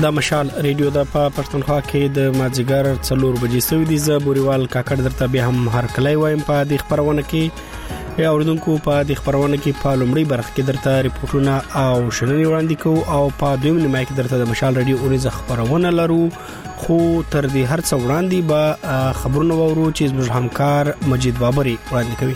دا مشال ریډیو د پښتونخوا کې د مازیګر 4 بجې سوي دي. ز بوريوال کاکړ درته به هم هر کله وایم په د خبرونه کې اوردونکو په د خبرونه کې په لومړی برخه کې درته ریپورتونه او شننې وړاندې کوو او په دویم نیمه کې درته د مشال ریډیو اوريز خبرونه لرو. خو تر دې هر څه وړاندې به خبرونه وورو چې زموږ همکار مجید بابری وړاندې کوي.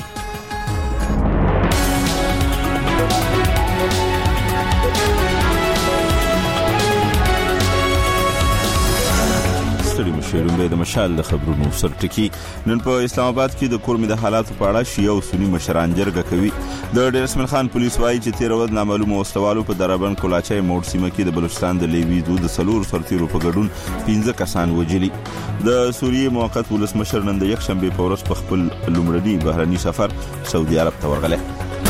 شیرون د مشال د خبرونو سرټکی. نن په اسلام آباد کې د کورمې د حالاتو په اړه شیعه او سنی مشران جرګه کوي. د ډیر اسماعیل خان پولیس وایي چې 13 ورځې نامعلومه وسلوالو په درابن کولاچای موړ سیمه کې د بلوچستان د لیوی دود د 4 سرتیرو په ګډون 15 کسان وجلي. د سوریې موقت ولسمشر نن د یک شنبه په ورځ په خپل لومړني بهرني سفر سعودي عرب ته ورغلی.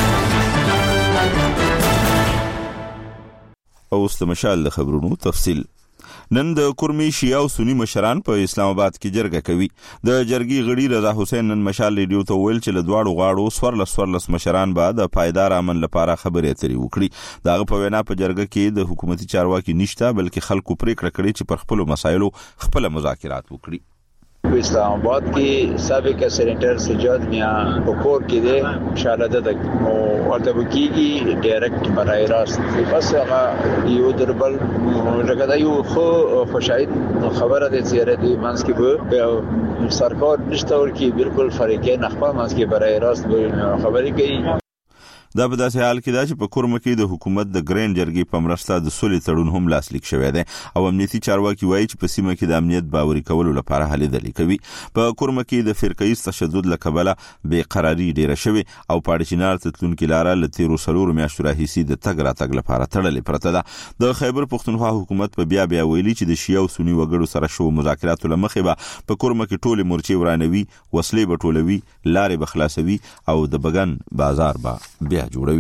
اوس د مشال د خبرونو تفصیل. نن د کورمې شیعه او سنی مشران په اسلام آباد کې جرګه کوي. د جرګې غړي رضا حسین نن مشال ریډیو ته ویل چې له دواړو غاړو سورلس مشران به د پایدار امن لپاره خبرې اترې وکړي. دغه په وینا په جرګه کې د حکومتي چارواکي نشته بلکې خلکو پریکړه کړې چې پر خپل مسایلو خپل مذاکرات وکړي. اسلام آباد کې سابق سینیټر سجاد میاں حکومت کې دي مشاهده د ورته کیږي ډایرکټ برای راست بس هغه یو دربل لکه یو خو خوشاید خبره ده چې ردی مانس کې به سرکار نشته ورکی بالکل فریقین خپل مانس کې برای راست خبرې کوي. دا په داسې حال کې دا چې په کورمه کې د حکومت د ګرین جرګې په مرسته د سولې تړون هم لاسلیک شوی دی او امنیتي چارواکي وایي چې په سیمه کې د امنیت باوري کولو لپاره هلې ځلې کوي. په کورمه کې د فرقه‌ایز تشدد له کبله بې قراري ډیره شوې او پاړچینار ته تلونکې لاره له 13 میاشتو راهیسې د تګ راتګ لپاره تړلې پرته ده. د خیبر پښتونخوا حکومت په بیا ویلي چې د شیعه او سنی وګړو سره شو مذاکراتو لمخې به په کورمه کې ټولې مورچې ورانوي، وسلې به ټولوي، لارې به خلاصوي او د بګن بازار به بیا جوړوي.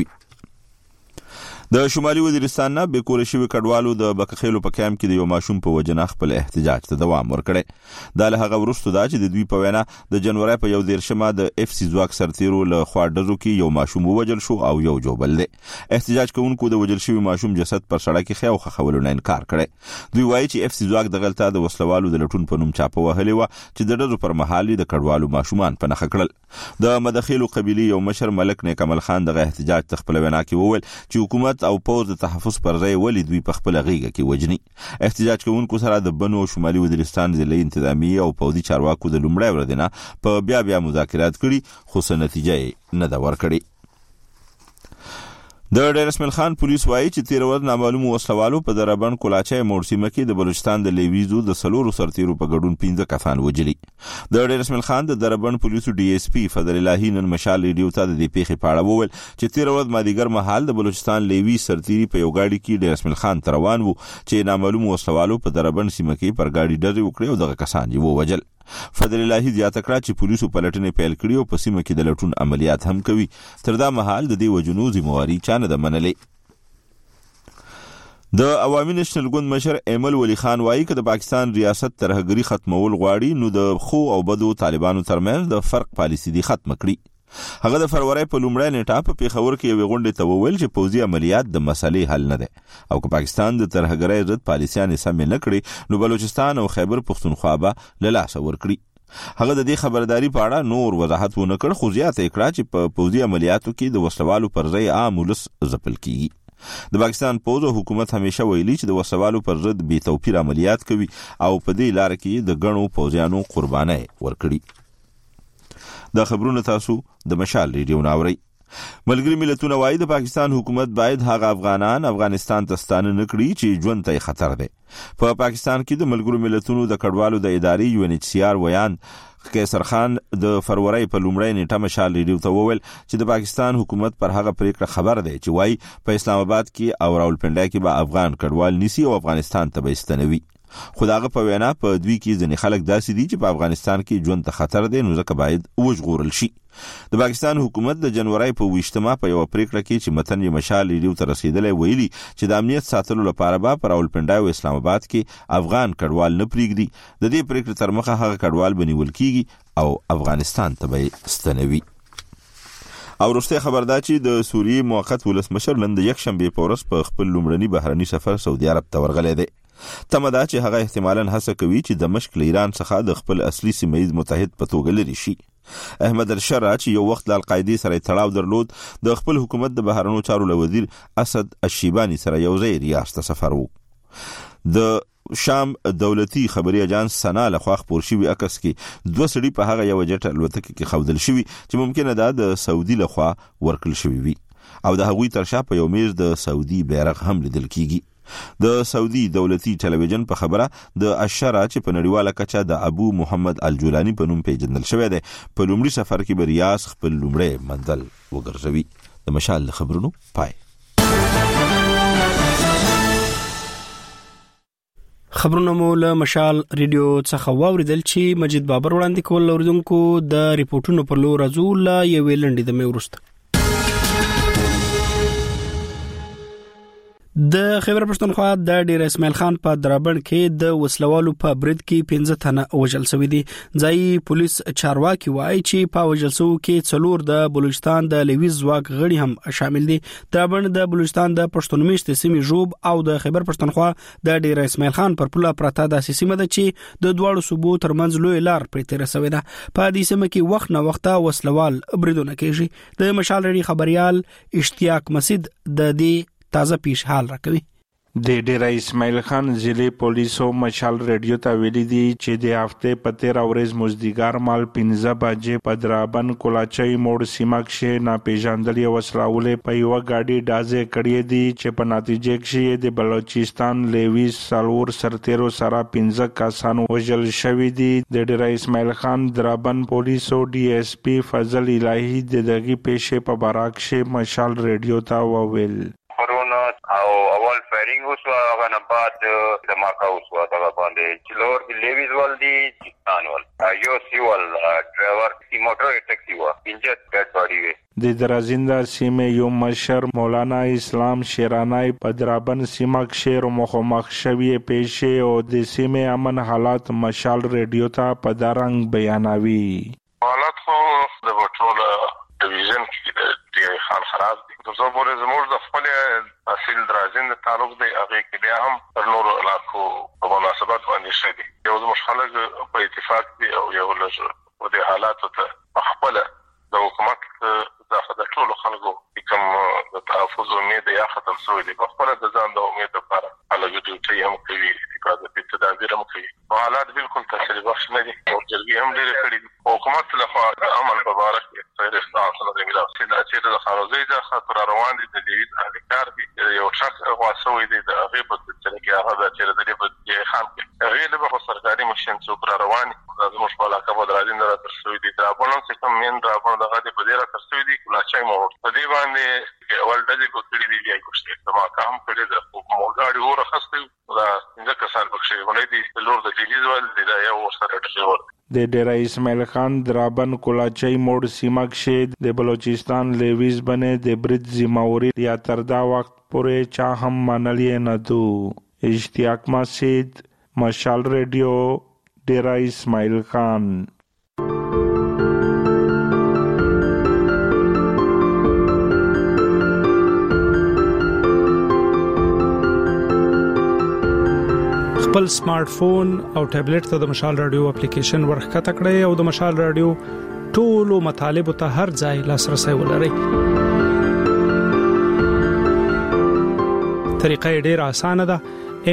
د شمالي وزیرستان نه به کور شوی کډوالو د بکخېلو په کیمپ کې د یو ماشوم په وجنه خپل احتجاج ته دوام ورکړي. دا له هغه وروسته دا چې د دوی په وینا د جنوري په 1 د اف سی ځواک سرتیرو له خوا ډزو کې یو ماشوم ووجل شو او یو جوبل دی. احتجاج کوونکو د وجل شوی ماشوم جسد پر سړک کې خو خولو نه انکار کړي. دوی وایي چې اف سی ځواک د غلطه د وسلوالو د لټون په نوم چاپه وهلې و چې د ډزو پر مهال د کډوالو ماشومان په نخ کړل. د مدخیلو قبيله یو مشر ملک نیک کمال خان د احتجاج تخپل وینا کې وویل چې حکومت او پوز د تحفظ پر ځای ولې دوی په خپل غیږه کې وجني. احتجاج کوونکو سره د بنو شمالي وزیرستان ضلعي انتظامیه او پوځي چارواکو د لومړی ورځ نه په بیا مذاکرات کړي خو څه نتیجه نه دا ورکړي. د ډیر اسماعیل خان پولیس وایي چې 13 ورځې نامعلومه وسلوالو په درابن کولاچای موړ سیمه کې د بلوچستان د لیویزو د 4 سرتیرو په ګډون 15 کسان وجلي. د ډیر اسماعیل خان د درابن پولیسو ډي اس پی فضل الله نن مشال ریډیو ته د دې پیښې په اړه وویل چې 13 ورځې مازیګر مهال د بلوچستان لیوی سرتیري په یو گاډي کې ډیر اسماعیل خان روان وو چې نامعلومه وسلوالو په درابن سیمه کې پر گاډي ډزې وکړې او دغه کسان یې ووجل. فضل الله زیاته کړه چې پولیسو پلټنې پیل کړې او په سیمه کې د لټون عملیات هم کوي. تر دا مهال د دې وجنو ذمہواری چا نه ده منلې. د عوامي نېشنل ګوند مشر ایمل ولی خان وایي چې د پاکستان ریاست ترهګری ختمول غواړي نو د خو او بدو طالبانو ترمنځ د فرق پالیسی دی ختم کړي. هغه د فروری په لومړۍ نیټه په پیښور کې یو غونډه ته وویل چې پوځي عملیات د مسلې حل نه ده او که پاکستان د ترهګرۍ ضد پالیسیانې سم نه کړي نو بلوچستان او خیبر پښتونخوا به له لاسه ورکړي. هغه د دې خبرداري په اړه نور وضاحت ونه کړ خو زیاته کړه چې په پوځي عملیاتو کې د وسلوالو پر ځای عام ولس ځپل کیږي. د پاکستان پوځ او حکومت همیشه ویلي چې د وسلوالو پر ضد بې توپیر عملیات کوي او په دې لار کې د غنو پوځیانو قرباني ورکړي. دا خبرونه تاسو د مشال ریډیو ناوړي. ملګری ملتونه وایي د پاکستان حکومت باید هغه افغانان افغانستان ته ستانه نکړي چې ژوند ته خطر دی. په پاکستان کې د ملګرو ملتونو د کډوالو د ادارې یو ان ایچ سی آر ویان قیصر خان د فروری په لومړۍ نیټه مشال ریډیو ته وویل چې د پاکستان حکومت پر هغه پریکړه خبر دی چې وایي په اسلام آباد کې او راولپنډي کې به افغان کډوال نیسي او افغانستان ته به ستنوي. خداغه په وینا په دوی کې ځنې خلک داسې دي چې په افغانستان کې ژوند ته خطر دی نو ځکه باید وژغورل شي. د پاکستان حکومت د جنوري په 20 په یو پریکړه کې چې متن یې مشال ریډیو ته رسیدلی ویلي چې د امنیت ساتلو لپاره به پر راولپنډي او اسلام آباد کې افغان کډوال نه پریږدي. د دې پریکړې تر مخه هغه کډوال بنیول کیږي او افغانستان ته به ستنوي. او وروسته خبر ده چې د سوریې موقت ولسمشر نن د یک شنبه په ورځ په خپل لومړني بهرني سفر سعودي عرب ته ورغلی دی. تمدا چې هغه احتمالاً هڅه کوي چې دمشق له ایران څخه د خپل اصلي سیمه‌یز متحد په توګه لري شي. احمد الشرع چې یو وخت د القاعده سره تړاو درلود د خپل حکومت د بهرنیو چارو وزیر اسد الشیبانی سره یو ځای ریاض ته سفر وو. د شام دولتي خبري اجانس سنا لخوا خبر شوی عکس کې دوه سړي په هغه یو جټ الوتکه کې خودل شوی چې ممکنه ده د سعودي لخوا ورکل شوی وي او د هغوی تر شا په یو میز د سعودي بیرغ هم لیدل کیږي. د سعودي دولتي ټلویزیون په خبره د اشرا چې په نړیواله کچه د ابو محمد الجولانی په نوم پیژندل شوی دی په لومړي سفر کې به ریاض خپل لومړی منزل وګرځوي. د مشال خبرونو پای. خبرونه مو له مشال ریډیو څخه واوریدل چې مجید بابر وړاندې کول اوریدونکو د ریپورتونو پر لور ازول یو ویلندې د میورست. د خیبر پښتونخوا د ډیر اسماعیل خان په درابڼ کې د وسلوالو په برید کې 15 تنه وژل شوی دي. ځای پولیس چارواکي وایي چې په وژل شوو کې څلور د بلوچستان د لیویز ځواک غړي هم شامل دي. درابڼ د بلوچستان د پښتونمیشت سیمې ژوب او د خیبر پښتونخوا د ډیر اسماعیل خان پر پوله پراته د سیمه ده چې د دواړو صوبو ترمنځ لوی لار پرې تیر شوی ده. په دې سیمه کې وخت نه وخت وسلوال بریدونه کیږي. د مشال ریډي خبريال اشتیاق مسید د دې تازه پیش حال راکوي. د ډیره اسماعیل خان ضلع پولیسو مشال ریډیو ته ویلي دي چې د هفته په 13 ورځ مزدګار مال 15 بجې په درابن کولاچي موړ سیمه کې ناپېژاندلې وسلهولې په یو غاډي ډازې کړې دي چې په نتیجه کې د بلوچستان لیویز سالور سرتیرو سره 15 کسان وژل شوي دي. د ډیره اسماعیل خان درابن پولیسو ډي اس پی فضل الهی د دغه پیښې په باره کې مشال ریډیو ته وویل. او اول فایرینګ وسو هغه نه بعد د ماکا وسو هغه باندې چلور دی لیویز ول دی چستان ول یو سی ول ډرایور سی موټر ټیکسی وا انجر ډیډ باډي وی. د درازنده سیمه یو مشر مولانا اسلام شیرانای په درابن سیمه کې مخامخ شوی پیښې او د سیمه امن حالات مشال ریډیو ته په دارنګ بیانوي. حالات خو د وټول ډیویژن کې د خان خراب دي. زه پورې زموږ د خپل اصل درازنده تعلق دی هغه کې بیا هم پر نور علاقو په مناسبت باندې شدي. یو زموږ خلک په اتفاق دي او یو لږ او د حالاتو ته خپل د حکومت د ټول خلکو کوم د تحفظ امید یا ختم شوی دی. په خپل د ځان د امید لپاره هغه ډیوټي هم کوي حفاظتي تدابیر هم کوي. حالات بالکل تسلی بخش نه دي او جرګې هم ډېرې کړې دي. حکومت لخوا د امن په باره کې خیر استعانه د ملت چې د خاروزي د خطر روان دي د دې اهلکار دي یو شخص غواړي دی د هغه په څیر کې هغه چې د دې په خان کې هغه له سرکاري مشین څوک را روان دي زموږ په علاقه په درازنده را ترسوي دي. دا په نن څه کوم من را په دغه دې په دې را ترسوي دي کولاچای مو په دې باندې اول د دې کو کړی دی بیا کوشته سما کام کړی د موګاړي اور خسته دا څنګه کسان بخښي ولې دي لور د لیویز ول دی دا یو سره ډیور. د ډیره اسماعیل خان درابن کولاچي موړ سیمه کې د بلوچستان لیویز باندې د برید ذمہواری یا تر دا وخت پورې چا هم منلې نه دو. اشتیاق مسید مشال ریډیو ډیره اسماعیل خان. خپل سمارټ فون او ټابلیټ ته د مشال رادیو اپلیکیشن ورخته کړئ او د مشال رادیو ټولو مطالب ته هر ځای لاسرسي ولرئ. طریقه ډیره اسانه ده.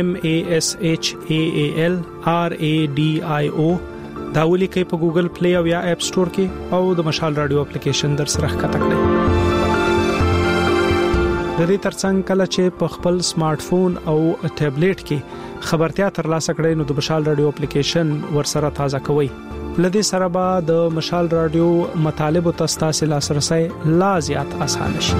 MASHAAL RADIO دا ولیکئ په ګوګل پلی او یا اپ سٹور کې او د مشال رادیو اپلیکیشن در سره ښکته کړئ. د دې ترڅنګ کله چې په خپل سمارټ فون او ټابلیټ کې خبرتیا ترلاسه کړئ نو د مشال رادیو اپلیکیشن ورسره تازه کوئ. لدې سره به د مشال رادیو مطالب او تاسو لاسرسي لا زیات آسان شي.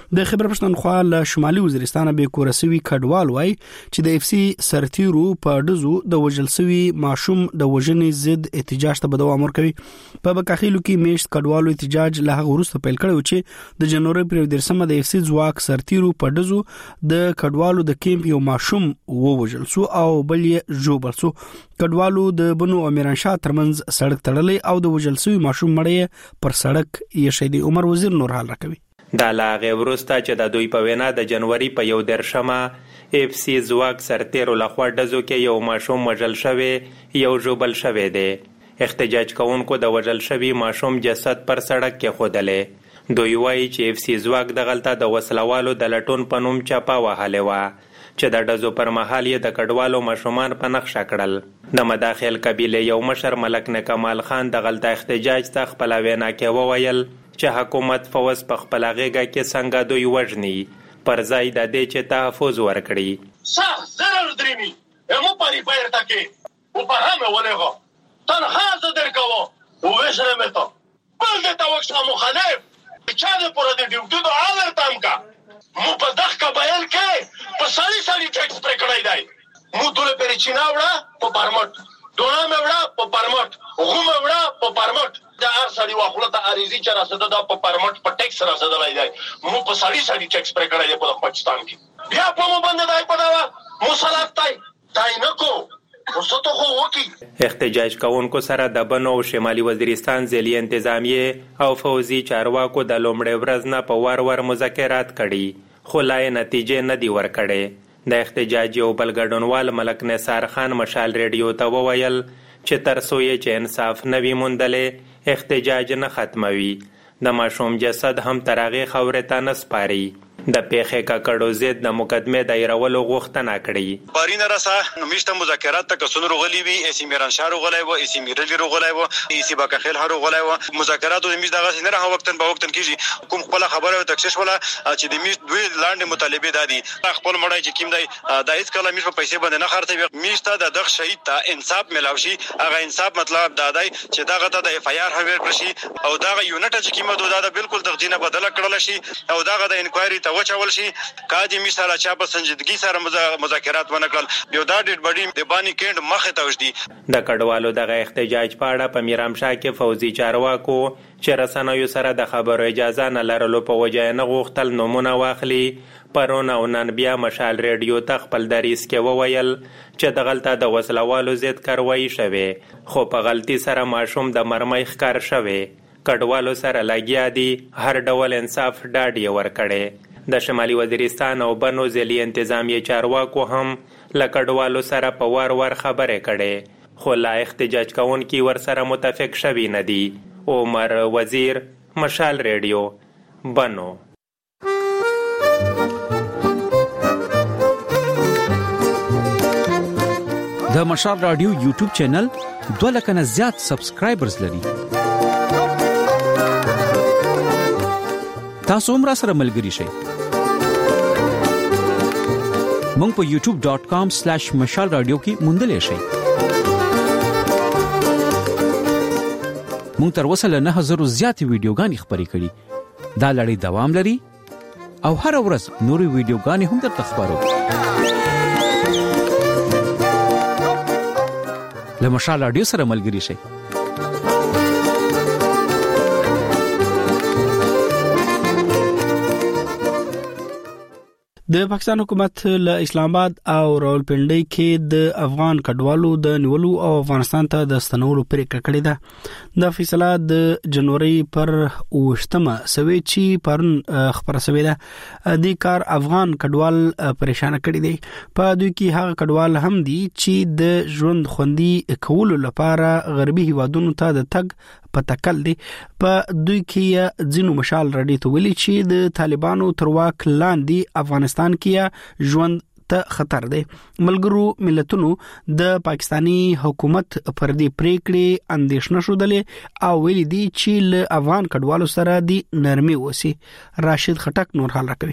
د خیبر پښتونخوا له شمالي وزیرستان به کورسوي کډوال وای چې د اف سي سرتیرو په دزو د وجلسوي ماشوم د وژنې ضد احتجاج ته بدو امر کوي په بکاخیلو کې میشت کډوالو احتجاج له هغه وروسته پیل کړو چې د جنوري پر 13 د اف سي ځواک سرتیرو په دزو د کډوالو د کیمپ یو ماشوم ووجل سو او بل یې جوړ سو کډوالو د بنو امیران شاه ترمنځ سړک تړلې او د وجلسوي ماشوم مړی پر سړک یې شهید عمر وزیر نور حال راکوي دا لاغه ورسته چې د دوی په وینا د جنوري په 11 اف سی ځواک سرتیرو لخوا دزو کې یو ماشوم وجل شوی یو جوبل شوی دی احتجاج کوونکو د وجل شوی ماشوم جسد پر سړک کې خودلې دوی وایي چې اف سی ځواک د غلطه د وسلوالو د لټون په نوم چاپا وهاله و چې د دزو پر مهال یې د کډوالو ماشومان په نقشه کړل د مداخل قبیله یو مشر ملک نه کمال خان د غلطه احتجاج ته خپل وینا کې وویل چې حکومت فوز په خپل غېږه کې څنګه دوی وژني پر ځای د دې چې تحفظ ورکړي صح ضرر دريمي مو پاري پایر تکي او په هغه ولغه تنها زدر کوو او وښره مته بل د توښه مخالف چا د پوره د ډیوټي د اړ تام کا مو په دغه قبایل کې په سړی ټیکس پر کړای دی مو دوله پر چیناوړه په پرمټ دونا مېوړه په پرمټ غومه وړه په پرمټ دا هر سړی واخله ته اریزي چې راځي د په پرمټ په ټیکس راځي دی مو په سړی ټیکس پر کړای دی په پاکستان کې بیا په مو باندې دای په دا مصالحت تای نه کو احتجاج کوونکو سره د بنو او شمالي وزیرستان ځلي انتظامیه او فوزي چارواکو د لومړي ورځ نه په ور مذاکرات کړي خو لا نتیجې نه دی ورکړې د احتجاج یو بل ګډونوال ملک نثار خان مشال ریډیو ته وویل چې تر څو یې چې انصاف نه وي موندلې احتجاج نه ختموي د ماشوم جسد هم تر هغې خاورې ته نه سپاري د پیښې ککړو ضد د مقدمې دایرولو غوښتنه کړې بارینه راسه نو میشته مذاکرات ته کسون رغلی وی اسی میران شاه رغلی و اسی میرلی رغلی و اسی باکخیل هر رغلی و مذاکرات د میش دغه نه راه وختن به وختن کیږي کوم خپل خبره او تکشش ولا چې د میش دوی لاندې مطالبه دادي خپل مړای چې کیم دی د هیڅ کله میش په پیسې باندې نه خرڅوي میشته د دغه شهید ته انصاف ملاوي هغه انصاف مطلب دا دی چې دغه ته د اف آی آر هویر پرشي او دغه یونټ چې کیمه دا بالکل دغه بدله کړل شي او دغه د انکوایري ته وچول شي کاجی مثال چا په سنجیدګي سره مذاکرات ونکړل یو دا ډېر بډی د بانی کېند مخه ته وشدي د کډوالو دغه احتجاج په اړه په میرامشاه کې فوزي چارواکو چې رسنیو سره د خبرو اجازه نه لرلو په وجه نه غوښتل نمونه واخلي پرون او نن بیا مشال ریډیو ته خپل دریس کې وویل چې د غلطه د وسلوالو ضد کاروایی شوه خو په غلطي سره ماشوم د مرمۍ ښکار شوه کډوالو سره لګیا دي هر ډول انصاف ډاډ یې ورکړي د شمالي وزیرستان او بنو ځلي انتظامیه چارواکو هم له کډوالو سره په ور خبرې کړي خو لا احتجاج کوونکي ورسره متفق شوي نه دي عمر وزیر مشال ریډیو بنو د مشال رادیو یوټیوب چینل 2 لک نه زیات سبسکرایبرز لري تاسو هم را سره ملګري شئ مونږ په youtube.com/مشال رادیو کې موندلې شئ مونږ تر اوسه له 9000 زیات ویډیوګانې خبرې کړې دا لړۍ دوام لري او هر ورځ نوري ویډیوګانې هم درته خبرو له مشال رادیو سره ملګري شئ د پاکستان حکومت له اسلام آباد او راولپنډي کې د افغان کډوالو د نیولو او افغانستان ته د ستنولو پریکړه کړې ده د فیصله د جنوري پر 28مه سوي چې پرون خبره شوې ده د کار افغان کډوال پریشان کړي دي په دوی کې هغه کډوال هم دي چې د ژوند خوندي کولو لپاره غربي هیوادونو ته د تګ پتکل دي په دوی کې ځینو مشال رډي ته ویلي چې د طالبانو تر واک لاندې افغانستان کې ژوند ته خطر دی ملګرو ملتونو د پاکستانی حکومت پر دې پریکړې اندېښنه شودلې او ویلي دي چې له افغان کډوالو سره د نرمي وسی راشد خټک نور حال راکوي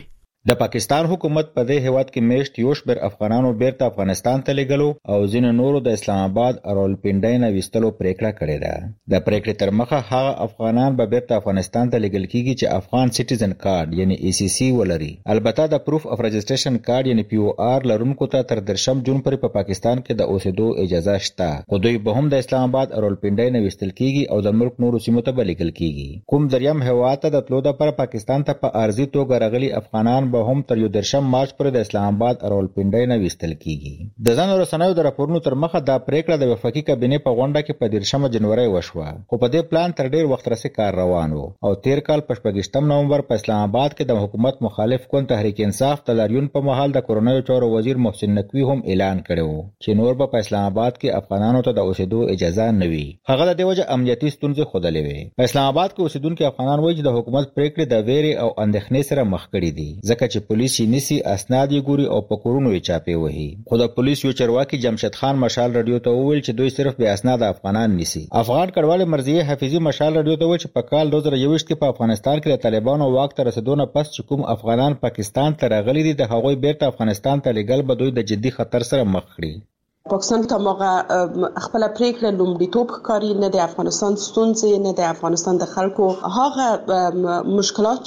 د پاکستان حکومت په دې هیواد کې میشت یو شمېر افغانانو بیرته افغانستان ته لېږلو او ځینو نورو د اسلام آباد او راولپنډۍ نه ویستلو پریکړه کړې ده. د پریکړې تر مخه هغه افغانان به بیرته افغانستان ته لېږل کیږي چې افغان سټیزن کارت یعنی ACC ولري. البته د پروف اف رجسټریشن کارت یعنی POR لرونکو ته تر 3 جون پورې په پاکستان کې د اوسېدو اجازه شته، خو دوی به هم د اسلام آباد او راولپنډۍ نه ویستل کیږي او د ملک نورو سیمو ته به لېږل کیږي. کوم دریم هیواد ته د تلو لپاره پاکستان ته په عارضي توګه راغلي افغانان به هم تر 13 مارچ پورې د اسلام آباد او راولپنډۍ نه ویستل کیږي. د ځان رسنیو د راپورونو تر مخه دا پریکړه د وفاقي کابینې په غونډه کې په 13 جنوري وشوه، خو په دې پلان تر ډیر وخت راځي کار روان وو او تیر کال په 28 نومبر په اسلام آباد کې د حکومت مخالف کون تحریک انصاف د لاریون په مهال د کورونایي چارو وزیر محسن نقوی هم اعلان کړو چې نور به په اسلام آباد کې افغانانو ته د اوسېدو اجازه نه وي. هغه د دې وجه امنیتي ستونزې خودلې وي. په اسلام آباد کې اوسېدونکو افغانان وایي چې د حکومت پریکړې د ویرې او اندېښنې سره مخ کړي دي، ځکه چې پولیس یې نسی اسناد یې ګوري او په کورونو یې چاپې وهي. خو د پولیس یو چارواکي جمشید خان مشال رادیو ته وویل چې دوی صرف بې اسناد افغانان نیسي. افغان کډوال مرضیه حفیظي مشال رادیو ته وویل چې په کال 2021 کې په افغانستان کې د طالبانو واک ته رسیدو نه پس چې کوم افغانان پاکستان ته راغلي دي د هغوی بیرته افغانستان ته لېږل به دوی د جدي خطر سره مخ کړي. پاکستان ته موږ خپل پریکړه لومړیتوب ښکاري، نه د افغانستان ستونزې نه د افغانستان د خلکو هغه مشکلات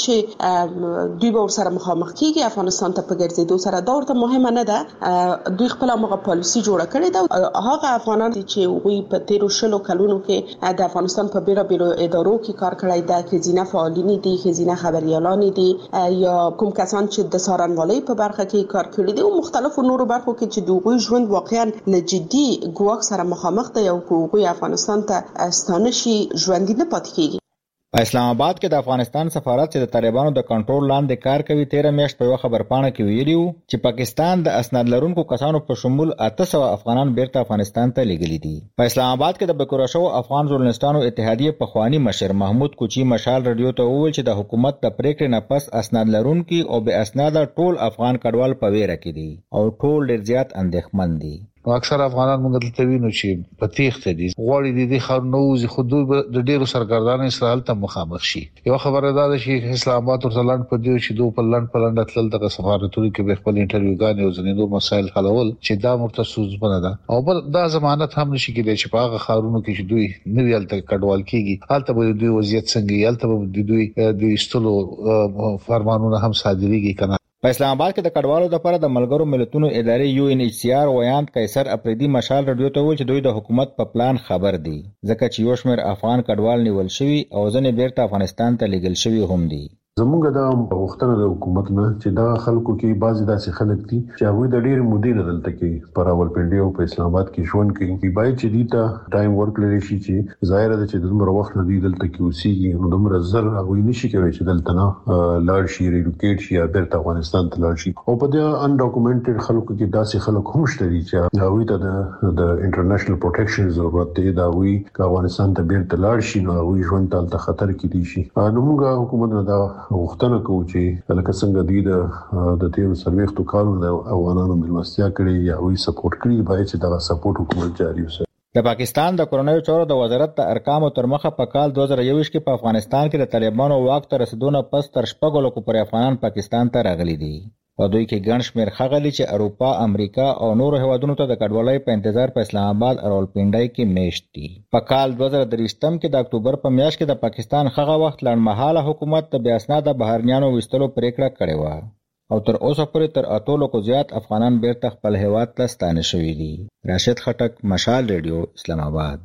چې دوی به ورسره مخامخ کیږي افغانستان ته په ګرځېدو سره دا ورته مهمه نه ده. دوی خپل موږ پالیسي جوړه کړې ده. هغه افغانان چې وی په 13 کلونو کې د افغانستان په بیلابیلو ادارو کې کار کړی ده، ښځینه فعالین دي، ښځینه خبريالان دي، یا کوم کسان چې د څارنوالۍ په برخه کې کار کړی دي او مختلفو نورو برخو کې چې دوی ژوند واقعا لجدي ګواښ سره مخامخ دی او کوی افغانستان ته ستانه شي ژوندۍ نه پاتې کیږي. په اسلام آباد کې د افغانستان سفارت چې د طالبانو د کنټرول لاندې کار کوي 13 میاشت په یو خبرپاڼه کې ویلي وو چې پاکستان د اسناد لرونکو کسانو په شمول 800 افغانان بیرته افغانستان ته لېږلي دي. په اسلام آباد کې د بکورشو افغان ژورنالستانو اتحادیې پخوانی مشر محمود کوچی مشال رادیو ته وویل چې د حکومت د پریکړې نه پس اسناد لرونکي او بې اسناده ټول افغان کډوال په ویره کې دي او ټول ډېر زیات اندېښمن دي. اکثر افغانان موږ دلته وینو چې په تیښته دي، غواړي د خارنوز خود د ډیرو سرګردان اسرائیل ته مخامخ شي. یو خبره ده چې اسلام آباد ورته لاند په دی چې دوه په لاند تلل د سفارتونو کې به خپل انټرویوګان او ځینې مسایل حلول چې دا مرتسوز بنه ده او بل دا ضمانت هم نشي کېدای چې په هغه خارونو کې چې دوی نوی الته کډوال کیږي هلته به دوی وضعیت څنګه هلته به دوی د استلو فرمانونه هم صادريږي کنه. په اسلام آباد کې د کډوالو لپاره د ملګرو ملتونو ادارې UNHCR ویاند قیصر افریدي مشال رادیو ته وویل چې دوی د حکومت په پلان خبر دي، ځکه چې یو شمېر افغان کډوال نیول شوي او ځینې بیرته افغانستان ته لېږل شوي هم دي. زموږ د غوښتنه د حکومت نه چې دا خلکو کې بعضی داسې خلک دي چې هغه د ډېر مودې نه دلته کې پر راولپنډۍ او په اسلام آباد کې ژوند کوي، باید چې دیتا ټایم ورک لري شي چې ظاهر ده چې دمر وخت نه دی دلته کې اوسېږي نو دمر زر هغه نشي کوي چې دلته نه لاړ شي ریلوکیټ شي یا بیرته افغانستان ته لاړ شي. او په دې ان ډاکومنټډ خلکو کې داسې خلک هم شته دي چې هغه ته د انټرنیشنل پروټیکشن ضرورت دی دا وی چې افغانستان ته بیرته لاړ شي نو هغه ژوند ته خطر کې دي شي. نو موږ حکومت نه دا غوښتنه کوو چې لکه څنګه دی د تیر سرويختو کارونو د افغانانو ملمستیا کړي یا وی سپورټ کړي باید چې دا سپورټ حکومت جاری وساتي. د پاکستان د کورونایي چارو د وزارت د ارقامو تر مخه په کال 2021 کې په افغانستان کې د طالبانو واک ته رسیدو نه پس تر 6 لکو پر افغانان پاکستان ته راغلي دي. په دوی کې ګڼ شمېر ښاغلي چې اروپا، امریکا او نورو هیوادونو ته د کډوالۍ په انتظار په اسلام آباد او راولپنډۍ کې میشت دي. په کال 2023 کې د اکتوبر په میاشت کې د پاکستان هغه وخت لنډمهاله حکومت د بې اسناده بهرنیانو ویستلو پریکړه کړې وه او تر اوسه پورې تر 8 لکو زیات افغانان بیرته خپل هیواد ته ستانه شوي دي. راشد خټک، مشال ریډیو، اسلام آباد.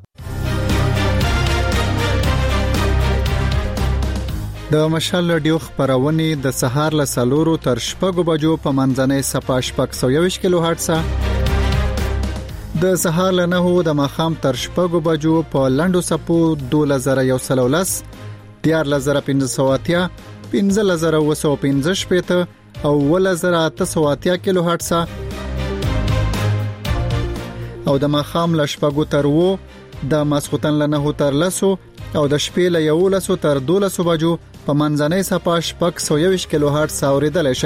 د مشال رادیو خبرونه د سهار له 4 تر 6 بجو په منځنۍ صفه 620 کیلو هرتز، د سهار له 9 د ماخام تر 6 بجو په لندو صفو 2113 14580 15215 او 1880 کیلو هرتز، او د ماخام له 6 تر 9 د ماسختن له 9 تر 10 او د شپې له 11 تر 12 بجو په منځنۍ صفه 620 کیلو هرتز اوریدل شي.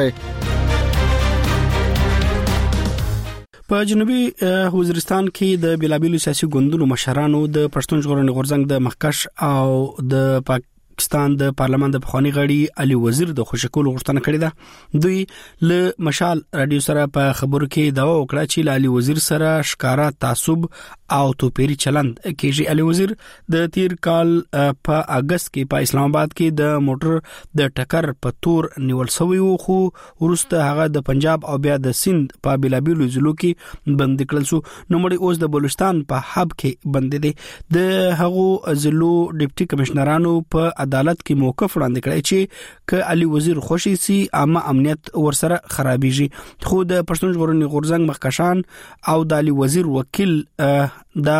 په جنوبي وزیرستان کې د بلابلو سیاسي ګوندونو مشرانو د پښتون ژغورنې غورځنګ د مخکش او د پاکستان د پارلمان د پخوانی غړي علي وزیر د خوشکول غوښتنه کړې ده. دوی له مشال رادیو سره په خبرو کې داوا وکړه چې علي وزیر سره ښکارا تعصب او توپیری چلند کېږي. علي وزیر د تیر کال په اگست کې په اسلام آباد کې د موټر د ټکر په تور نیول شوی و، خو ورسته هغه د پنجاب او بیا د سند په بلابلو ضلعو کې بند کړل شو. نو مړی اوس د بلوچستان په حب کې بند دي. د هغو ضلعو ډیپټي کمشنرانو په عدالت کې موقف وړاندې کړی چې ک علي وزیر خوشي سي عامه امنیت ورسره خرابيږي. خو د پښتون ژغورنې غورځنګ مخکشان او د علي وزیر وکیل دا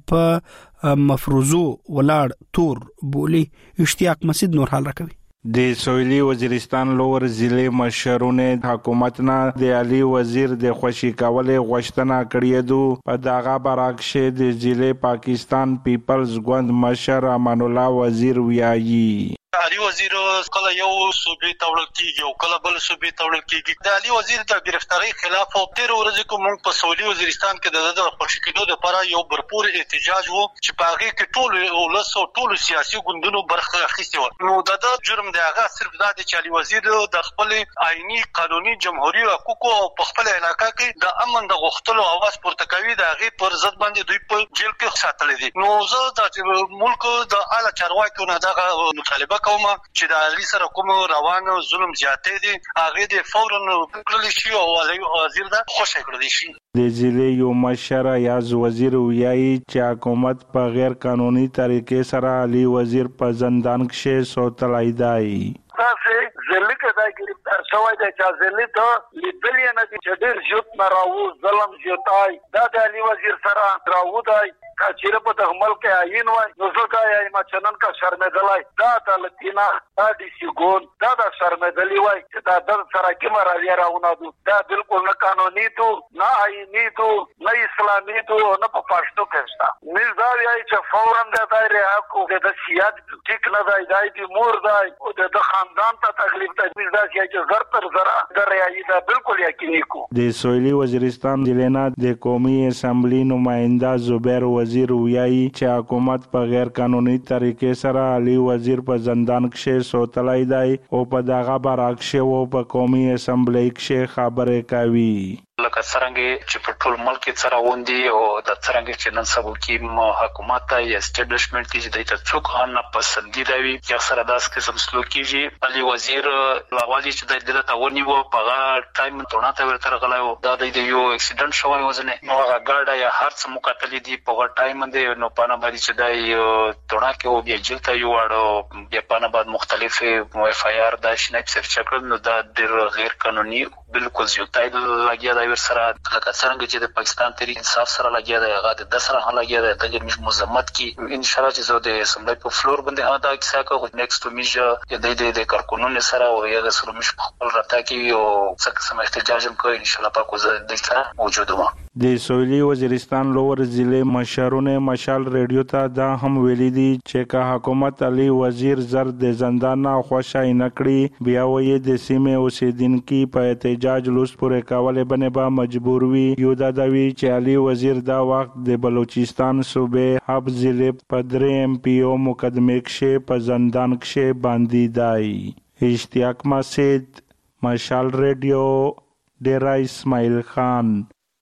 په مفروضو ولاړ تور بولی. اشتیاق مسجد نور حال راکوي. د سویلی وزیرستان لور ضلع مشرونه حکومت نه د علي وزیر د خوشي کولې غوښتنه کړې ده. په دغه برعکس د ضلع پاکستان پیپلز ګوند مشر امان الله وزیر ویایي علي وزیر کله یو صوبې تړل کیږي او کله بل صوبې تړل کیږي. د علي وزیر د گرفتاری خلاف او تیر ورځې کوم په سویلی وزیرستان کې د خوشي کېدو لپاره یو برپور احتجاج وو چې په هغه کې ټول ولس او ټول سیاسي ګوندونو برخه اخیستې و. نو د جرم د هغه صرف دا دی چې علي وزیر د خپل آئینی قانوني جمهوریت حقوقو او په خپل علاقې کې د امن د غوښتلو اواز پورته کوي. د هغه پر ضد باندې دوی په جیل کې ساتل دي. نو زه د ملک د اعلی چارواکو نه دغه مطالبه کوم چې د علي سره کوم روان ظلم زیاتې دي هغه د فورن کړل شي او علي وزیر دا خوشی کړل شي. د ضلع یو مشر یاز وزیر ویایي چې حکومت په غیر قانوني طریقې سره علي وزیر په زندان کې ساتلای دی. تاسو ضلع کې دا گرفتار شوی دی چې ضلع ته لیدلې نه دي چې ډېر ژوند مراو ظلم زیاتای دا د علي وزیر سره راو دی. چیرې په د ملک عین وای نو زګا یې ما چنن کا شرمېدلای دا د لتینا دا د سیګون دا د شرمېدلی وای چې دا د سره کې مرالیا راونه دو دا بالکل نه قانوني تو نه آئینی تو نه اسلامي تو نه په پښتو کې شته. نزا یې چې فورن د دایره حق د سیاست ټیک نه دی د مور دی او د خاندان ته تکلیف ته نزا چې زر تر زرا د ریاضي دا بالکل یقیني کو. د سویلی وزیرستان ضلع د قومي اسمبلی نماینده زبیر وزیر ویایي چې حکومت په غیر قانوني طریقې سره علي وزیر په زندان کې ساتلای دی او په دغه برعکس او په قومي اسمبلی کې خبرې کوي. لکه څنګه چې په ټول ملک کې سره وندي او د څنګه چې نن سبا کې حکومت ته اسټابلیشمنت کې د څوک نه پسندیده وي چې سره داس قسم سلوک کیږي. علي وزیر لاوالي چې د دلته ونی وو په هغه ټایم تونه ته ورته غلایو دا د یو اکسیډنټ شوی وزنه نو هغه ګاډه یا هر څه مقاتلې دي په هغه ټایم باندې نو پانه باندې چې د تونه کې او بیا جلته یو اړو بیا پانه بعد مختلف اف آی آر دا شنه سر چکر نو دا د غیر قانوني بالکل زیاتای لګیا دی سره لکه څنګه چې د پاکستان تحریک انصاف سره لګیا دی هغه د سره هم لګیا دی د مش مزمت کې ان شاء الله چې زه د اسمبلی په فلور باندې دا کیسه کوم نیکست میجر د کارکونونو سره او یو سره مش خپل راته کې او څه سم احتجاج هم کوي ان شاء الله په کوزه د سره موجود و. د سویلی وزیرستان لور ضلع مشرونه مشال رادیو ته دا هم ویلي دي چې که حکومت علي وزیر زر د زندان نه خوشای نکړي بیا وې د سیمه اوسیدونکو په احتجاج لوس پورې کولې باندې به مجبور وي. یو دا دوی چې علي وزیر دا وخت د بلوچستان صوبې حب ضلع په 3 MPO مقدمه کې په زندان کې باندې دی. اشتیاق مسجد مشال رادیو ډیرا اسماعیل خان.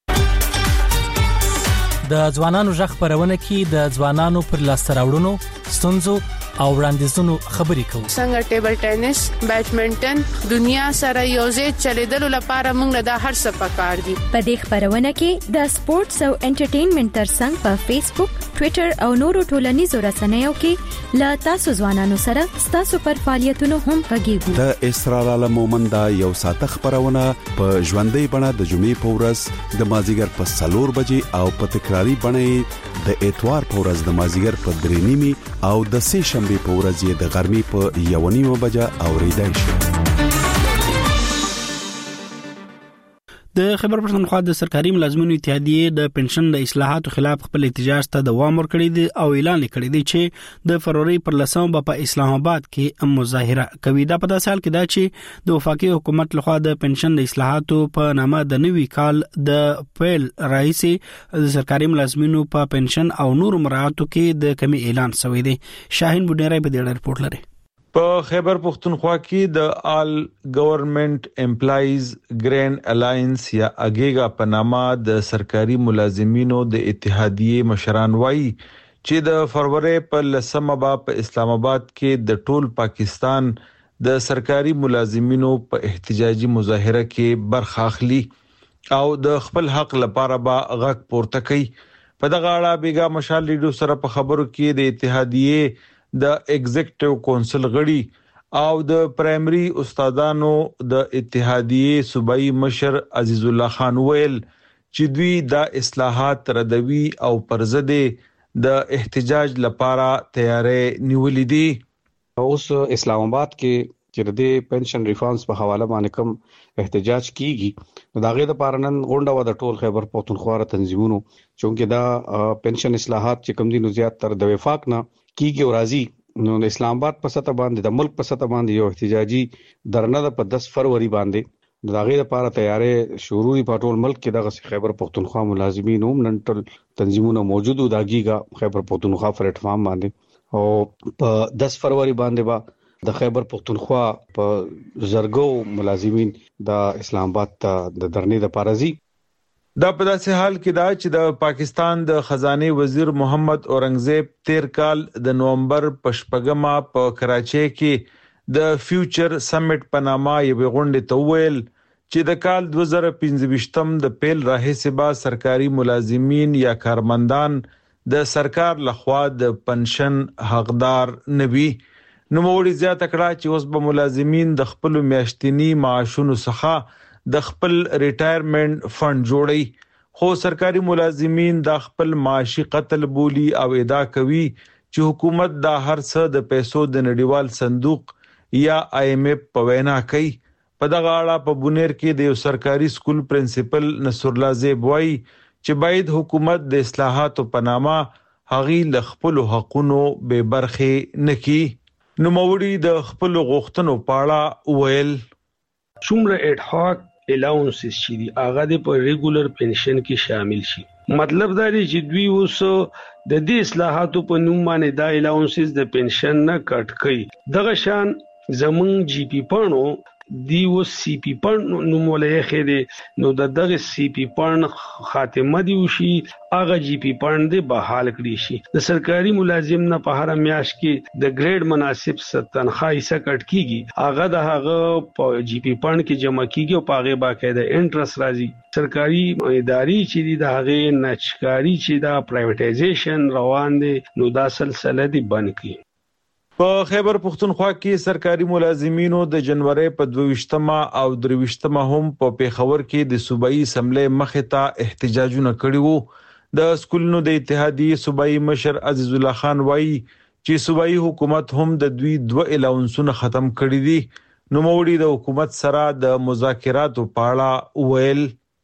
د ځوانانو ژغ خبرونه کې د ځوانانو پر لاس راوړونو ستونزو او وړاندیزونو خبرې کوو. څنګه ټیبل ټینس، بیډمنټن دنیا سره یوځای چلیدلو لپاره موږ د هر څه پکار دي. په دې خبرونه کې د سپورتس او انټرټینمنټ ترڅنګ په فیسبوک، ټوئیټر او نورو ټولنیزو رسنیو کې لا تاسو ځوانانو سره تاسو پر فعالیتونو هم پګیږو. د اسرار عالم مومند یو ساته خبرونه په ژوندۍ بڼه د جمعې په ورځ د مازیګر په 4 بجې او په تکراری بڼه د اتوار په ورځ د مازیګر په 3:30 او د سه شنبه په ورځ د غرمې په 1:30 بجې اوریدای شي. د خیبر پښتونخوا د سرکاري ملازمینو اتحادیې د پنشن د اصلاحاتو خلاف خپل احتجاج ته دوام ورکړی دی او اعلان کړی دی چې د فروری پر 10 په اسلام آباد کې مظاهره کوي. دا په داسې حال کې دا چې د وفاقي حکومت لخوا د پنشن د اصلاحاتو په نامه د نوي کال د پیل راهیسي د سرکاري ملازمینو په پنشن او نور مراعاتو کې د کمی اعلان شوی دی. شاهین بډیرای په دې اړه رپورټ لري. په خیبر پختونخوا کې د آل ګورنمنت امپلایز ګرین الاینس یا اګیگا په نامه د سرکاري ملازمینو د اتحادیې مشران وایي چې د فروری په 10 په اسلام آباد کې د ټول پاکستان د سرکاري ملازمینو په احتجاجي مظاهره کې برخه اخلي او د خپل حق لپاره به غږ پورته کوي. په دغه اړه بیګا مشال ریډیو سره په خبرو کې د اتحادیې د ایگزیکټیو کونسل غړي او د پرایمري استادانو د اتحادیې صوبایي مشر عزیز الله خان ویل چې دوی د اصلاحات ردوي او پرزده د احتجاج لپاره تیارې نیولې دي. اوس اسلام آباد کې چې د پنشن ریفارمز په حواله باندې کوم احتجاج کیږي نو داغه د پارنن غونډه و د ټول خیبر پختونخوا تنظیمونو چونکه دا پنشن اصلاحات چې کوم دي نو زیات تر د وفاق نه کیږي او راځي نو د اسلام آباد په سطح باندې د ملک په سطح باندې یو احتجاجي درنه د 10 فروری باندې دغه لپاره تیارې شروع په ټول ملک کې د خیبر پختونخوا ملازمین هم نن ټول تنظیمونه موجود داګیګه خیبر پختونخوا پلیټ فارم باندې او په 10 فروری باندې با د خیبر پختونخوا په زرګو ملازمین د اسلام آباد ته د درنې د پارزي. دا په داسې حال کې دا چې د پاکستان د خزانه وزیر محمد اورنګزیب 13 کال د نومبر په 8 په کراچۍ کې د فیوچر سمټ په نامه یو غونډه ته ویل چې د کال 2025 د پیل راهیسه با سرکاري ملازمین یا کارمندان د سرکار لخوا د پنشن حقدار نوي. نو موړي زیاته کړه چې اوس به ملازمین د خپل میاشتنی معاشونو څخه د خپل ریټایرمنټ فند جوړي خو سرکاري ملازمین د خپل معاشي قتل بولی او ادا کوي چې حکومت دا هر څه د پیسو د نړیوال صندوق یا IMF په وینا کوي. په دغه اړه په بونیر کې د یو سرکاري سکول پرنسپل نصر الله زیب وایي چې باید حکومت د اصلاحاتو په نامه هغه ل خپل حقونو به برخه نکي. نو موړي د خپل غوښتنو پاړه ویل څومره اډ هاک الاونسز چې دی هغه د په ریګولر پنشن کې شامل شي. مطلب دا دی چې دوی اوس د دې اصلاحاتو په نوم باندې دا الاونسز د پنشن نه کټ کړي. دغه شان زمون جی پی پانو دی و سی پی پان نوم ولې خېده نو دغه سی پی پان خاتمه دی وشي هغه جی پی پان دی بحال کړی شي. د سرکاري ملازم نه په هر میاش کې د ګریډ مناسب تنخواه یې سکټ کیږي هغه د هغه په جی پی پان کې جمع کیږي او پاغه باقاعده انټرست راځي. سرکاري ادارې چې دی د هغه نچکاری چې دا پرایویټایزیشن روان دي نو دا سلسله دی بند کی. په خیبر پختونخوا کې سرکاري ملازمینو د جنوري په 22 او 23 هم په پیښور کې د صوبایي اسمبلی مخې ته احتجاجونه کړي وو. د سکولونو د اتحادیې صوبایي مشر عزیز الله خان وایي چې صوبایي حکومت هم د دوی 2 الاونسونه ختم کړي دي. نو موړي د حکومت سره د مذاکراتو پاړه ویل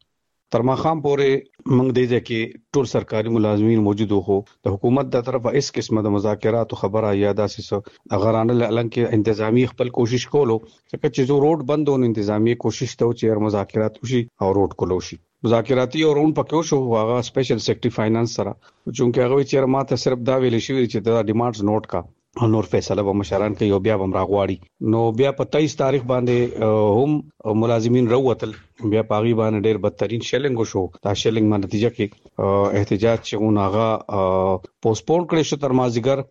تر ماخام پورې موږ د دې کې ټول سرکاري ملازمین موجود وو د حکومت د طرفه اس قسمه د مذاکراتو خبره یاده سیسو اغرانه لعلن کې انتظامی خپل کوشش کولو چې جو روډ بندون انتظامی کوشش ته چې مذاکرات وشي او روډ کولو شي. مذاکراتی او روډ پکې شو هغه سپیشل سیکټری فاینانس سره چې هغه چې ماته صرف دا ویل شي چې دا ډیمانډز نوٹ کا نور فیصله به مشران کوي او بیا به راغواړي. نو بیا په 23 تاریخ باندې هم ملازمین راوتل بیا پاغي باندې ډېر بدترین شیلنګ شو. دا شیلنګ ما نتیجه کې احتجاج چې هغه پوسټپون کړی شو تر مازیګر.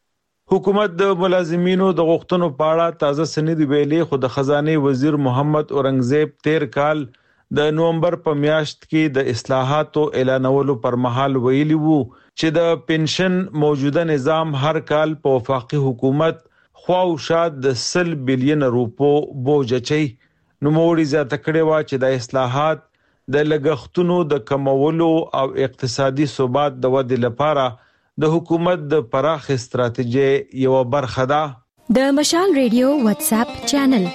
حکومت د ملازمینو د غوښتنو پاړه تازه سند ویلې خو د خزانه وزیر محمد اورنګزیب 13 کال د نومبر په میاشت کې د اصلاحاتو اعلانولو پر مهال ویلي وو چې د پنشن موجوده نظام هر کال په وفاقي حکومت خواوشا د 100 بلین روپو بوج اچي. نو موړي زیاته کړي وا چې د اصلاحات د لګښتونو د کمولو او اقتصادي ثبات د ودې لپاره د حکومت د پراخ استراتیژي یو برخه ده. د مشال ریډیو واتس اپ چینل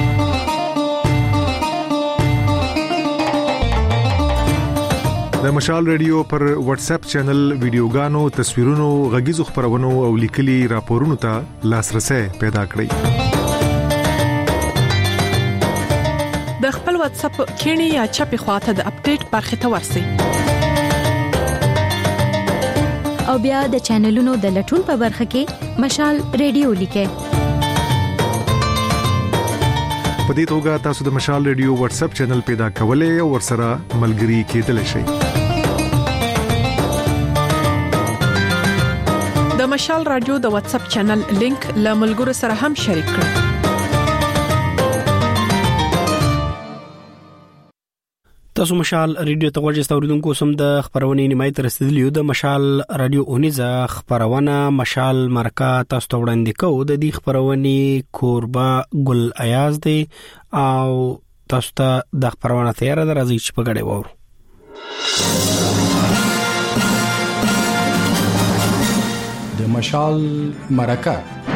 د مشال ریډیو پر واتس اپ چینل ویډیوګانو تصویرونو غږیزو خبرونو او لیکلي راپورونو ته لاسرسي پیدا کړئ. د خپل واتس اپ کینی یا چپی خواته د اپډیټ برخه ته ورسئ او بیا د چینلونو د لټون په برخه کې مشال ریډیو لیکئ. په دې توګه تاسو د مشال ریډیو واتس اپ چینل پیدا کولای او ورسره ملګري کېدلی شئ. د مشال رادیو د واتس اپ چینل لینک له ملګرو سره هم شریک کړئ. تاسو مشال ریډیو ته ورجسته اوریدونکو سم د خبرونې نیمای تر رسیدلی د مشال رادیو اونیزه خبرونه مشال مرکه تاسو ته وړاندې کوو. د دې خبرونې کوربا ګل ایاز دی او تاسو ته د خبرونه تیار ده، راځي چې په ګډه وورو. د مشال مرکه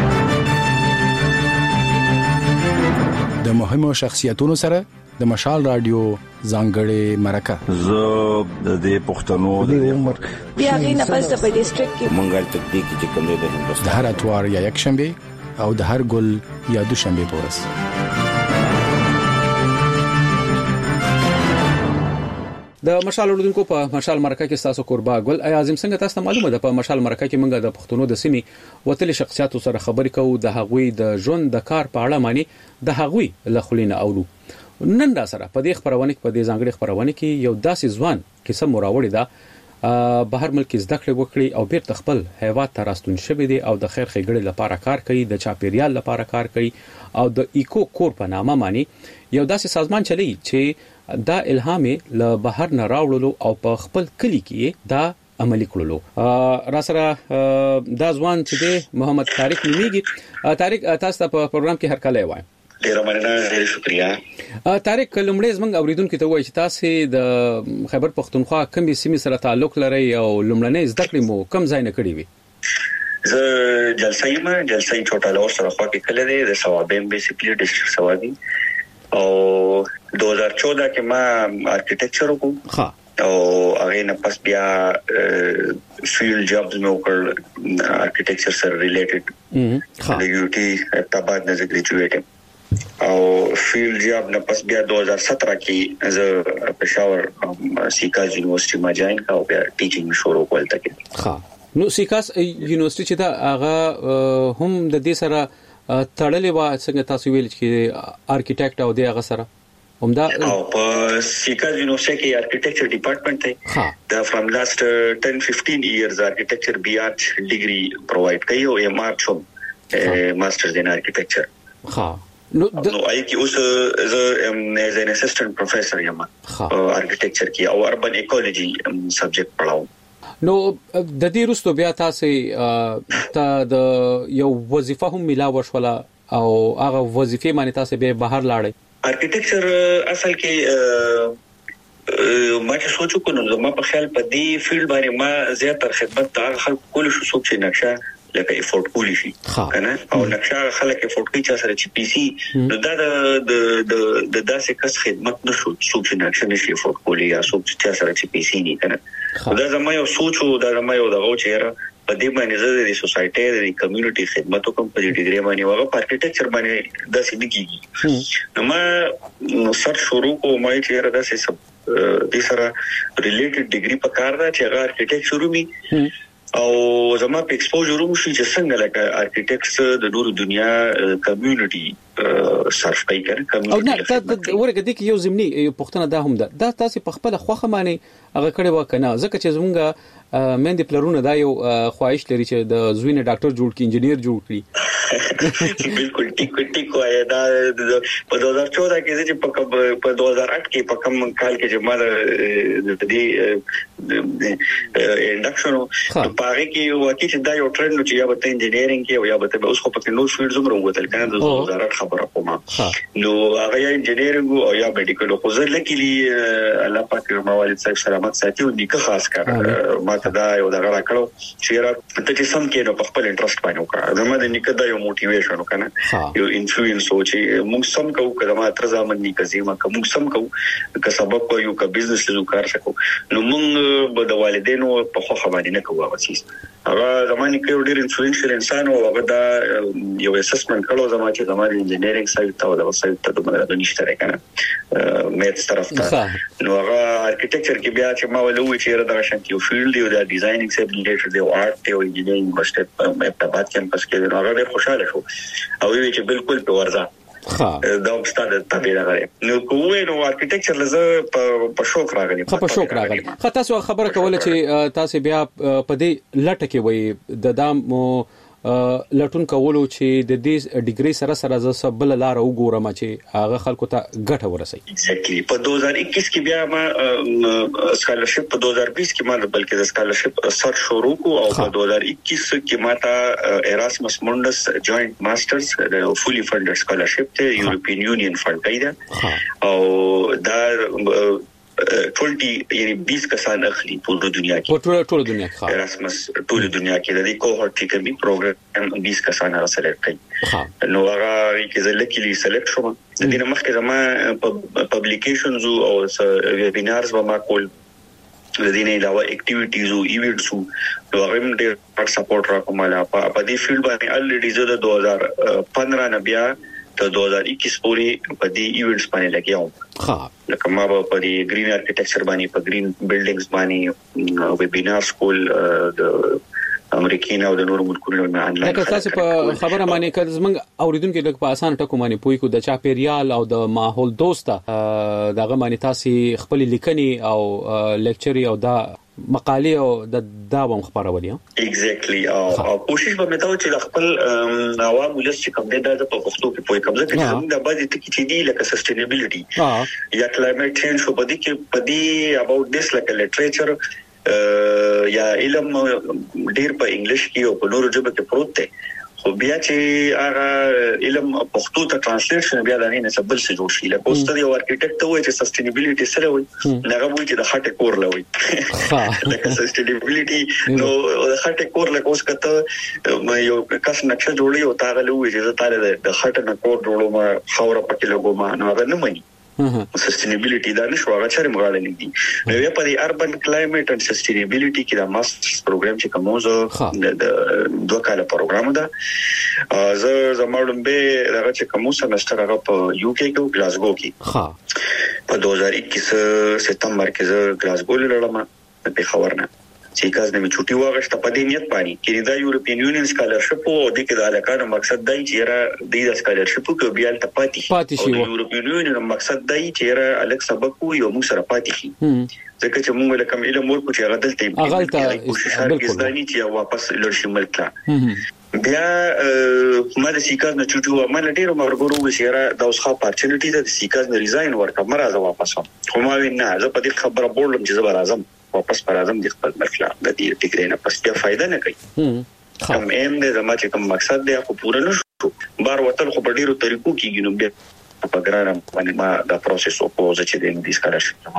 د مهمو شخصیتونو سره د مشال رادیو ځانګړې مرکه. زه د دې پښتنو د عمر بیا غینه پس د ډیسټریکټ کې منګل تکنیک چې کوم دی د هر اتوار یا یک شنبه او د هر ګل یا دوشنبه پورس. د مشال اوردونکو په مشال مرکه کې تاسو قربا ګل اعظم څنګه تاسو معلومه ده په مشال مرکه کې موږ د پښتنو د سیمې وتلي شخصیتو سره خبرې کوو، د هغوی د ژوند د کار په اړه معنی د هغوی لخلینه اورو. نن دا سره په دې خبرونه کې په دې ځانګړي خبرونه کې یو داسې ځوان کیسه مراوړی ده بهر ملک زده کړې وکړي او بیرته خپل هیواد ته راستون شوی دی او د خیر ښېګړې لپاره کار کوي، د چاپیریال لپاره کار کوي او د ایکو کور په نامه معنی یو داسې سازمان چلی چې دا الهام له بهر نه راوړلو او په خپل کلی کې دا عملی کړلو. را سره دا ځوان چې دی محمد طارق نومیږي. طارق تاسو ته په پروګرام کې هرکلی وایم. ډیر مننه، ډیر شکریا. طارق لومړی زموږ اوریدونکو ته وایي چې تاسو د خیبر پختونخوا کومې سیمې سره تعلق لرئ او لومړنۍ زده کړې مو کوم ځای نه کړې وي؟ زه جلسه چوټا لور سره خوا کې کله دی د ثوابین بیسیکلی ډیسټریکټ ثوابین او 2014 کې ما آرکیټیکچر وکړ او هغه نه پس بیا فیلډ جابز مې وکړ آرکیټیکچر سره ریلیټډ د یو ټي ابتاباد نه ګریجویټ او فیلډ جاب نه پس بیا 2017 کې زه پېښور سیکاز یونیورسيټي ما جوائن کا او بیا ټیچینګ شروع کول تک. نو سیکاز یونیورسيټي چې دا هغه هم د دې سره تړلې و څنګه تاسو ویل چې آرکیټیکټ او د هغه سره همدا او په سیکاز یونیورسيټي کې آرکیټیکچر ډپارټمنټ دی دا فرام لاست 10-15 ایئرز آرکیټیکچر بي آرټ ډیګري پرووایډ کوي او ایم آر شو ماسترز ان آرکیټیکچر. نو آی کی اوس از ایز ان اسسټنټ پروفیسور یم آرکیټیکچر کې او اربن ایکولوژي سبجیکټ پڑھاوم. نو د دې وروسته بیا تاسو ته د یو وظیفه هم ملاوه شوله او هغه وظیفه باندې تاسو به بهر لاړئ. آرکیټیکچر اصل کې ما چې سوچ وکړم نو ما په خیال په دې فیلډ باندې ما زیاتره خدمت ته خلک کول شو څوک چې نقشه لکه افورد کولی شي کنه او نقشه خلک افورد کوي چې سره چې پی سي نو دا د داسې کس خدمت نشو څوک چې نقشه نشي افورد کولی یا څوک چې سره چې پی سي نه کنه. دا زما یو سوچ او دا زما یو دغه چیرې په دې باندې زه د سوسايټي د کمیونټي خدمت کوم په دې ډیګري باندې وغه په آرکیټیکچر باندې داسې دګيږي. نو ما سر شروع کوم چې را داسې سب د سره ریلیټډ ډیګري په کار دا چې هغه آرکیټیکچر می او زما په ایکسپوژر وو چې څنګه لکه آرکیټیکټس د نورو دنیا کمیونټي صرف کوي کنه او نه ورګه د یو زمینی پښتنه دا هم ده تاسو په خپل خوخه معنی هغه کړي وکنه ځکه چې زمونږه مندي پلرونه دا یو خواهش لري چې د زوینه ډاکټر جوړ کړي انجنیر جوړ کړي. بالکل ټیک وای دا په 2014 کې چې په 2008 کې په کوم کال کې چې ما د دې انډکشن په هغه کې واکې چې دا یو ټرند چې یا به انجنیرینګ کې او یا به اوس خو په نور فیلډ زموږ وتل کنه د 2008 خبره کوم نو هغه یا انجنیرینګ او یا میډیکل خو زه لکلی الله پاک موالد صاحب سلامت ساتي او نیکه خاص کار ما ته دا یو دغه راکړو چې را ته چې سم کې نو په خپل انټرست باندې وکړه زما د نیکه دا یو موټیویشن وکنه یو انفلوئنس او چې موږ سم کوو کله ما تر ځامن نیکه زما کوم سم کوو که سبب کوو که بزنس له کار شکو نو موږ د والدینو په خو باندې نه کوو واسیس هغه زمانه کې ډېر انفلوئنشل انسان او هغه دا یو اسسمنت کړو زما چې زما انجینرینګ سایت ته د وسایت ته د نشته راکنه میتس طرف ته نو هغه آرکیټیکچر کې بیا چې ما ولوي چې دا شانتي یو فیلډ دی د ډیزاینینګ سره ریلیټډ دی او آرټ او انجینرینګ مشته په ابتدات کیمپس کې نو هغه ډېر خوشاله شو او وی چې بالکل په ورځه دا استاد تابع راغلی نو کوه نو ارکیټیکچر لزه په شوق راغلی په شوق راغلی تاسو خبره کوله چې تاسو بیا په دې لټه کې وي د دام لټون کولو چې د دې ډیګري سره ز بل لار وګورم چې هغه خلکو ته ګټه ورسي ایگزیکټلی په 2021 کې بیا ما سکالرشپ په 2020 کې ما بلکې د سکالرشپ سر شروع کو او په 2021 کې ما ته ایراسمس مونډس جوائنٹ ماسترز د فولي فندډ سکالرشپ ته یورپین یونین فند پیدا او دا 20 یعنی 20 کسان اخلي ټول دنیا کې ټول دنیا کې ایراسمس ټول دنیا کې د دې کوهورټ کې کمی پروګرام 20 کسان را سلیکټ کړي نو هغه کې زلکلی سلیکټ شوم د دې مخکې زما پبلیکیشنز او ویبینارز و ما کول د دې نه علاوه اکټیویټیز او ایونټس نو هغه هم ډېر سپورټ راکوماله په دې فیلډ باندې الریډي زه د 2015 نه بیا ته 2021 پورې په دې ایونټس باندې لګیاو لکه ما په دې گرین ارکیټیکچر باندې په گرین بلډینګز باندې ویبینار سکول د امریکای او د نورو ملکونو نه انلاین لکه تاسو په خبره باندې کړه زمنګ اوریدونکو لکه په اسانه ټکو باندې پوي کو د چاپیریال او د ماحول دوسته دغه باندې تاسو خپل لیکني او لیکچري او دا مقاله او د داوم خبرولې ایگزیکټلی او کوشش به مې دا چې خپل عوام ولس چې کوم د په پښتو کې پوي کوم ځکه چې دا باندې ټکی چې دی لکه سسټینبیلیټي یا کلایمټ چینج په دې کې په دې اباوت دیس لکه لټریچر یا علم ډیر په انګلیش کې او په نورو ژبو کې پروت دی خو بیا چې هغه علم پښتو ته ترانسلیشن بیا د نه سبل څه جوړ شي لکه اوس ته یو ارکیټیکټ ته وایي چې سسټینبیلیټي سره وایي هغه وایي چې د خټه کور لوي لکه سسټینبیلیټي نو د خټه کور لکه اوس کته یو کس نقشه جوړي او تاغه لوي چې تاره د خټه نه کور جوړو ما خوره پکې لګو ما نو هغه نه مني سسټینبیلیټي دا نشو هغه چره مغاړه لیدي نو بیا په دې اربن کلایمټ اند سسټینبیلیټي کې دا ماسترز پروګرام چې کومو د 2 کاله پروګرام ده زموږ به دغه چې کومو سمستر هغه په یو کې کې ګلاسګو کې په 2021 سپتمبر کې زه ګلاسګو لړم په خبرنه چې کاز نه چټي واغشت په دې نیت پانی کې دا یورپین یونین سکالرشپ او د کې د علاقانو مقصد دی چې را د سکالرشپ کې بیا ته پاتې شي یورپین یونین مقصد دی چې را الک سبق یو موږ سره پاتې شي ځکه چې موږ له کوم علم ورکو چې هغه دلته کوشش وکړي چې واپس لړشي ملک بیا ما د سیکاز نه چټو ما ډیرو مرګورو وسیره د اوسخه اپورتونټی د سیکاز نه ریزاین ورکړم مرزه واپس خو ما وینا زه په دې خبره بولم چې زه راځم واپس پر اعظم د خپل مخلا د دې ټیګرې نه پس بیا فائدہ نه کوي کوم ایم دې زما چې کوم مقصد دی خو پوره نشو بار وتل خو په ډیرو طریقو کېږي نو بیا په ګرانم باندې ما دا پروسس او پوز چې د انګلیش سکالرشپ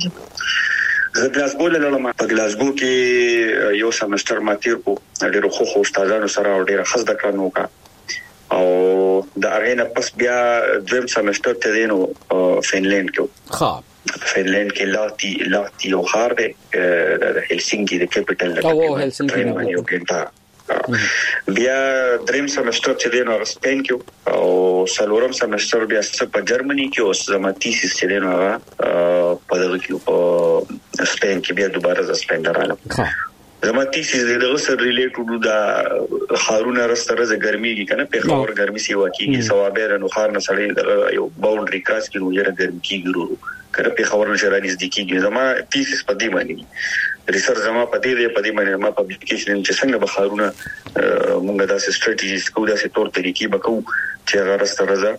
زه ګلاسګو لرم په ګلاسګو کې یو سمستر ماتیر کو ډیرو خو استادانو سره ډیره خزده کړنو کا او د اغه پس بیا دویم سمستر ته دینو فنلند کې فنلند کې لاتی او خار دی د هلسینکی د کیپټل او هلسینکی یو ګنټه بیا دریم سمستر چې دینو سپین کې او سلورم سمستر بیا په جرمني کې او زما تیسیس چې دینو په دغه کې سپین کې بیا دوباره ز سپین درالم زما تیسیس دغه سره ریلیټډ د خارونه رستره ز ګرمي کنه په خور ګرمي سی واکیږي ثوابه نو خار نه سړی یو باونډري کراس کې نو یره ګرمي کیږي کړه په خبرو نشه راځي د کیږي زما تیسیس په دې باندې ریسرچ زما په دې باندې ما پبلیکیشن چې څنګه به خارونه موږ دا سټریټیجیز کوو دا څه تور طریقې بکو چې هغه رستره ز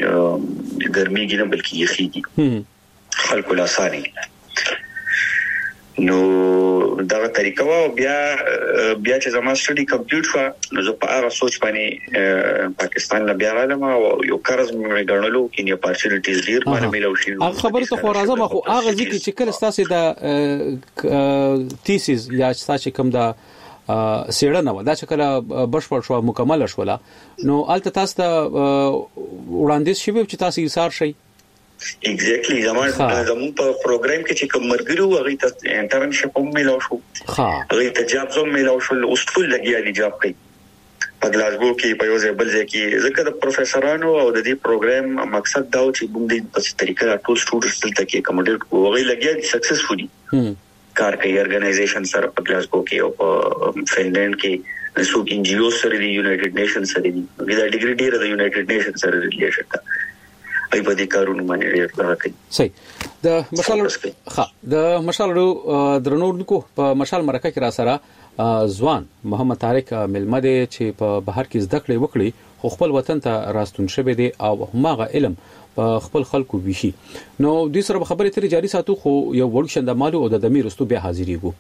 ګرمي کې نه بلکې یخيږي خلکو لا ساري نو دا طریقه وا بیا چې زما سټډي کمپلیټ شو نو زه په هغه سوچ باندې پاکستان لا بیا راځم او یو قرض مې غنلو کې نه اپورتونټیز ډیر باندې ملو شي هغه خبره ته خو راځم خو هغه ځکه چې کله تاسو د تیسیس یا تاسو کوم دا سیړنه و دا چې کله بشپړ شو مکمل شو نو الته تاسو وړاندیز شوی چې تاسو یې سار شي ایگزیکټلی زمون په پروګرام کې چې کوم مرګرو هغه ته انټرنشپ هم ملو شو هغه ته جاب هم ملو شو اوس ټول لګیا دي جاب کوي په ګلاسګو کې په یو ځای بل ځای کې ځکه د پروفیسورانو او د دې پروګرام مقصد دا و چې موږ د په طریقه ټول سټوډنټس دلته کې اکوموډیټ کوو هغه لګیا دي سکسسفولي کار کوي ارګنایزیشن سره په ګلاسګو کې او په فنلند کې څوک ان جی او سره دی یونایټډ نیشن سره دی دا ډیګری ډیر د یونایټډ نیشن سره ریلیټډ ده ای په دې کارونه باندې ډیر راکړي. صحیح. د مشال درنونکو په مشال مرکه کې را سره ځوان محمد طارق ملمده چې په بهر کې زده کړې وکړي خو خپل وطن ته راستون شوی دی او هماغه علم په خپل خلکو ویشي. نو د سره خبرې ترې جاری ساتو خو یو وړ شند مالو او د دمیر رستو بیا حاضرېږو.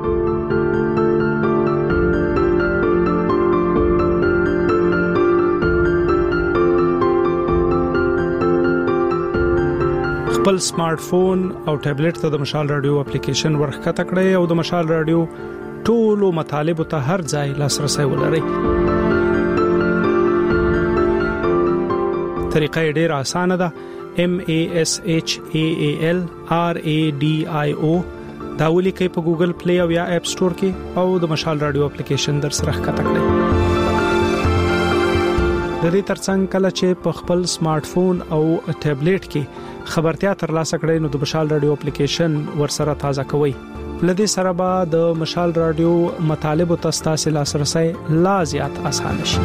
خپل سمارټ فون او ټابلیټ ته د مشال رادیو اپلیکیشن ورخته کړئ او د مشال رادیو ټولو مطالب ته هر ځای لاسرسي ولرئ. طریقه ډېره اسانه ده. MASHAAL RADIO دا ولیکئ په ګوګل پلی او یا اپ سٹور کې او د مشال رادیو اپلیکیشن در سره ښکته کړئ. د دې ترڅنګ کله چې په خپل سمارټ فون او ټابلیټ کې خبرتیا ترلاسه کړئ نو د مشال رادیو اپلیکیشن ورسره تازه کوئ. لدې سره به د مشال رادیو مطالب او تاسو لاسرسي لا زیات آسان شي.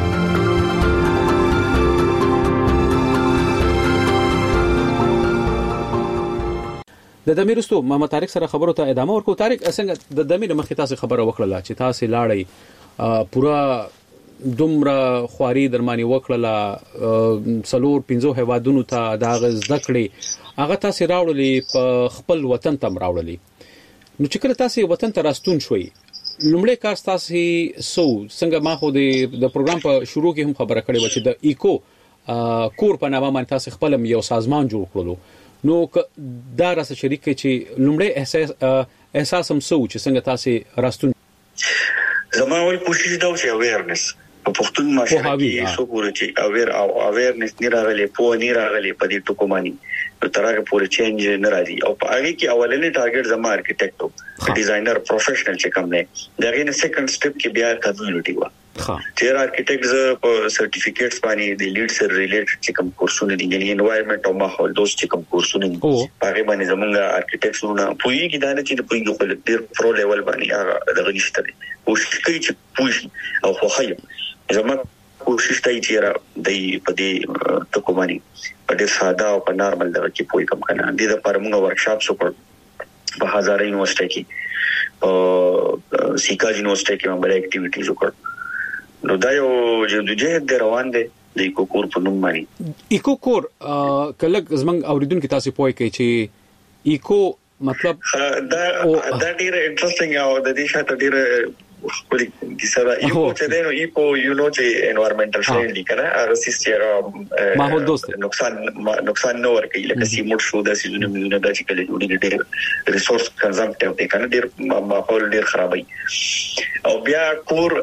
د دمیرستو محمد طارق سره خبرو ته ادامه ورکو. طارق څنګه د دمیر مخې تاسو خبره وکړه چې تاسو لاړی پورا دومره خواري درمانی وکړه سلور 15 هوادونو ته دا زده کړې هغه تاسو راوړلې په خپل وطن ته راوړلې. نو چې کله تاسو وطن ته راستون شوي لومړی کار تاسو څنګه ما خو د پروګرام په شروع کې هم خبره کړې و چې د ایکو کور په نامه باندې تاسو خپل یو سازمان جوړ کړلو. نو دا راس شریک چې لومړی احساس هم چې څنګه تاسو راستون زما ول کوشش دا چې اویرنس په پښتون معاشره کې څو پورې چې اویرنس نه راغلي په نه راغلي په دې ټکو باندې تر هغه پورې چینج نه راځي او په هغه کې اولنې ټارګټ زما ارکیټیکټ ډیزاینر پروفیشنل چې کوم نه دا غي سیکنډ سټپ کې بیا کمیونټي وا چې ارکیټیکټس په سرټیفیکټس باندې د لیډ سره ریلیټډ چې کوم کورسونه دي یعنی انوایرنمنت او ماحول دوست چې کوم کورسونه دي هغه باندې زمونږ ارکیټیکټسونه پوي کې دا نه چې په یو خپل ډیر پرو لیول باندې هغه دغه نشته دي کوشش کوي چې پوي او خو خیم زما کوشش کوي چې د دې ټکو باندې په ډیر ساده او په نارمل دغه کې پوي کم کنه د لپاره موږ ورکشاپ وکړ په هزاره یونیورسيټي کې او سیکا یونیورسيټي کې موږ اکټیویټیز وکړ. نو دا یو جدوجہد روان دي د ایکو کور په نوم باندې. ایکو کور کله زمنګ اوریدونکو تاسو پوي کوي چې ایکو مطلب دا ډیره انټرېسټینګ او د دې شاته ډیره خپل د سره ایکو چې دینو ایکو یو نو چې انوایرنمنټل فرندلی کنه هغه سیستم ماحول دوست نقصان نه ورکوي لکه سیموټ شو د سيزونه مزونه د چې کله جوړي ډېر ریسورس کنزمپټیو دی کنه ډېر ماحول ډېر خرابوي او بیا کور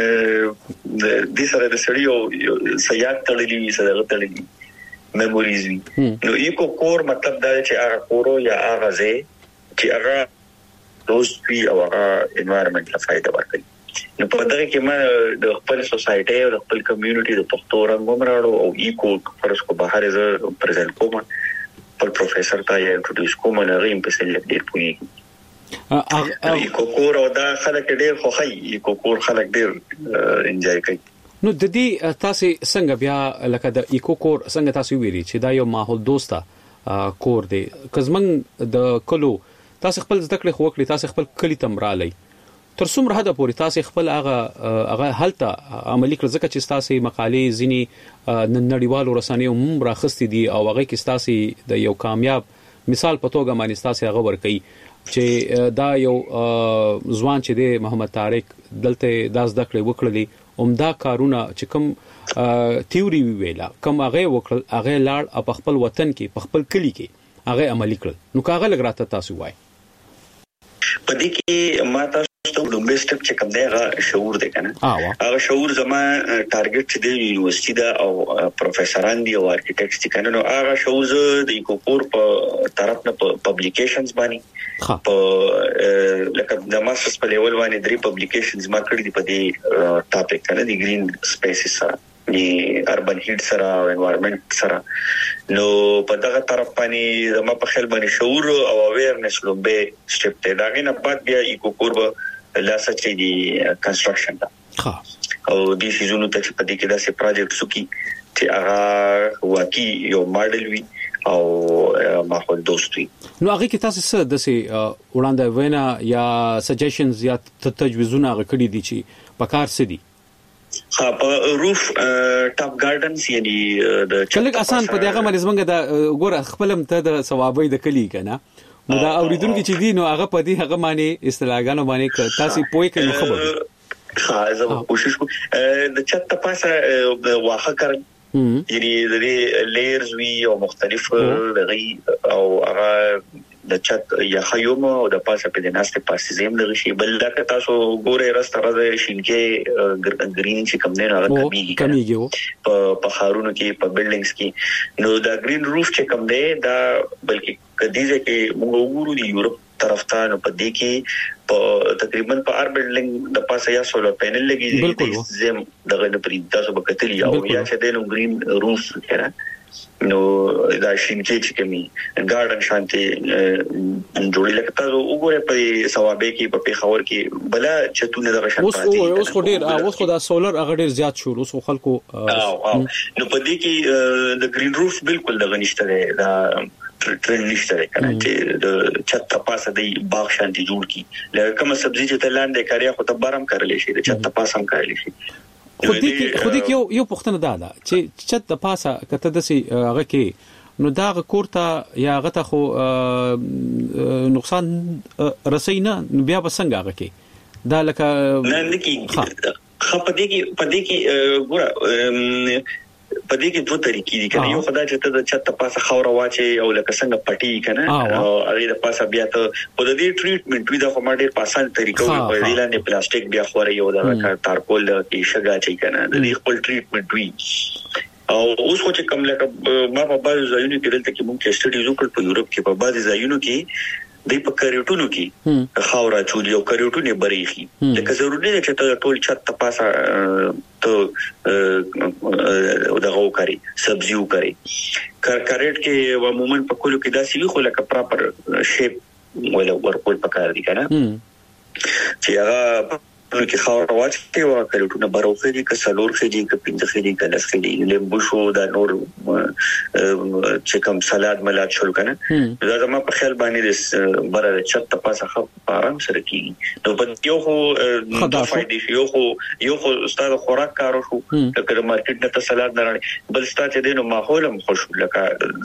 د سره د سړیو سیاق تړلې سره تړلې میموریز وي نو ایکو کور مطلب دا چې هغه کورو یا هغه ځای چې هغه دوست وی او هغه انوایرنمنت له فائدہ ورکړي. نو په دغه کې ما د خپل سوسايټي او د خپل کمیونټي د پښتو رنګوم راړو او ایکو فرض کو بهر ز پریزنټ کوم پر پروفیسور ته یې انټروډیوس کوم نه غیم په سل ډیر پوي ایکو کور او دا خلک ډیر خوخي ایکو کور خلک ډیر انجوای کوي. نو د دې تاسو څنګه بیا لکه د ایکو کور څنګه تاسو ویلي چې دا یو ماحول دوسته کور دی کزمن د کلو تاسو خپل زده کړې خو وکړي تاسو خپل کلی تمرالي تر څومره حد پورې تاسو خپل هغه حالت عملی کړ ځکه چې تاسو مقالې زینی نړیوالو رسنیو هم راخستې دي او هغه کې تاسو د یو کامیاب مثال په توګه باندې تاسو هغه ورکړي چې دا یو ځوان چې دی محمد طارق دلته د زده کړې وکړلې عمده کارونه چې کوم تیوري ویلا کوم هغه وکړل هغه لاړ په خپل وطن کې په خپل کلی کې هغه عملی کړل نو کاغه لګراته تاسو وای پدې کې ما تاسو ته د بیسټ چې کوم دی هغه شعور دی کنه هغه شعور زما ټارګټ چې دی یونیورسيټي دا او پروفیسوران دی او ارکیټیکټس دي کنه نو هغه شعور د ایکوپور په طرف نه پبلیکیشنز باندې په لکه د ماسترز په لیول باندې 3 پبلیکیشنز ما کړی دي په دې ټاپک کنه دی گرین سپیسز سره دی اربن هیټ سره او انوایرنمنت سره نو په دغه طرف باندې زما په خیال باندې شعور او اویرنس لومبه سټپ ته دا غینه بعد بیا ایکو کورب لا سچې دی کنستراکشن دا او د سيزونو ته په دې کې داسې پروجیکټ سکی چې هغه واقعي یو ماډل وي او ماحول دوستي. نو هغه کې تاسو څه د سي وړاندې وینا یا سجیشنز یا تجویزونه غکړي دي چې پکار سدي په روف ټاپ ګارډنز یعنی د کله آسان په دغه مرزمنګ د ګور خپلم ته د ثوابې د کلی کنه نو دا اوریدونکو چې دي نو هغه په دې هغه معنی اصطلاحګانو باندې تاسو پوي کوي خبر زه کوشش کوم د چت پاسه واخه کړم یعنی د لیرز وی او مختلف دغه او هغه د چت یا خیوم او د پاسه په دناسته پاسه زم دغه شی بل دا تاسو ګوره راستره د شینکې گرین چې کم نه راغلی کمیږي په خارونو کې په بلډینګز کې نو دا گرین روف چې کم دی دا بلکې کدیزه کې موږ وګورو د یورپ طرف ته نو په دې کې په تقریبا په ار بلډینګ د پاسه یا سولر پینل لګي زم دغه د پرې تاسو به کتلی او یا چې د گرین روف کړه نو دا شینکې چې کمی ګارډن شانتي جوړی لکه تاسو وګورئ په ثوابې کې په پیښور کې بلا چتونه د غشن پاتې اوس خو ډیر اوس خو دا سولر هغه ډیر زیات شو اوس خلکو نو په دې کې د گرین روف بالکل د غنښت دی دا ټرند نشته کنه چې د چت پاسه دی باغ شانتي جوړ کی لکه کوم سبزی چې تلاندې کاری خو ته بارم کړلې شي د چت پاسه هم کړلې شي خو دې کې یو پښتنه ده چې چت د پاسه کته د سي هغه کې نو دا غکورته یا غته خو نقصان رسینا بیا بسنګ هغه کې دا لکه نه نکی پدې کې ګوره په دې کې دوه طریقې دي کنه یو خدای چې ته د چت پاسه خاور واچي او لکه څنګه پټي کنه او هغه د پاسه بیا ته په دې ټریټمنټ وی د کومه پاسان طریقو په دې لاندې پلاستیک بیا خوري یو د تارکول کې شګه چي کنه د دې خپل ټریټمنټ وی او اوس خو چې کوم لکه ما په بعض ځایونو کې دلته کې مونږ سټډیز وکړ په یورپ کې په بعض ځایونو کې د په کریټونو کې خاورا چولي او کریټونه بریخي لکه ضروري ده چې ته ټول چت پاسه ته دغه وکړي سبزي وکړي کریټ کې عموما په کولو کې داسې وي خو لکه پراپر شیپ ولا ورکول پکار دي کنه چې هغه کې خاور واچي او کریټونه بروخي دي ک سلور خي دي ک پنځه دي ک لس خي دي لیمبو شو دا نور چې کوم سلاد ملات شول کنه دا زما په خیال باندې د بره چت پاسه خپ آرام سره کیږي نو په یو خو د فائدې یو خو استاد خوراک کارو شو لکه مارکیټ نه ته سلاد نه راړي بل ستاسو د نو ماحول هم خوش لکه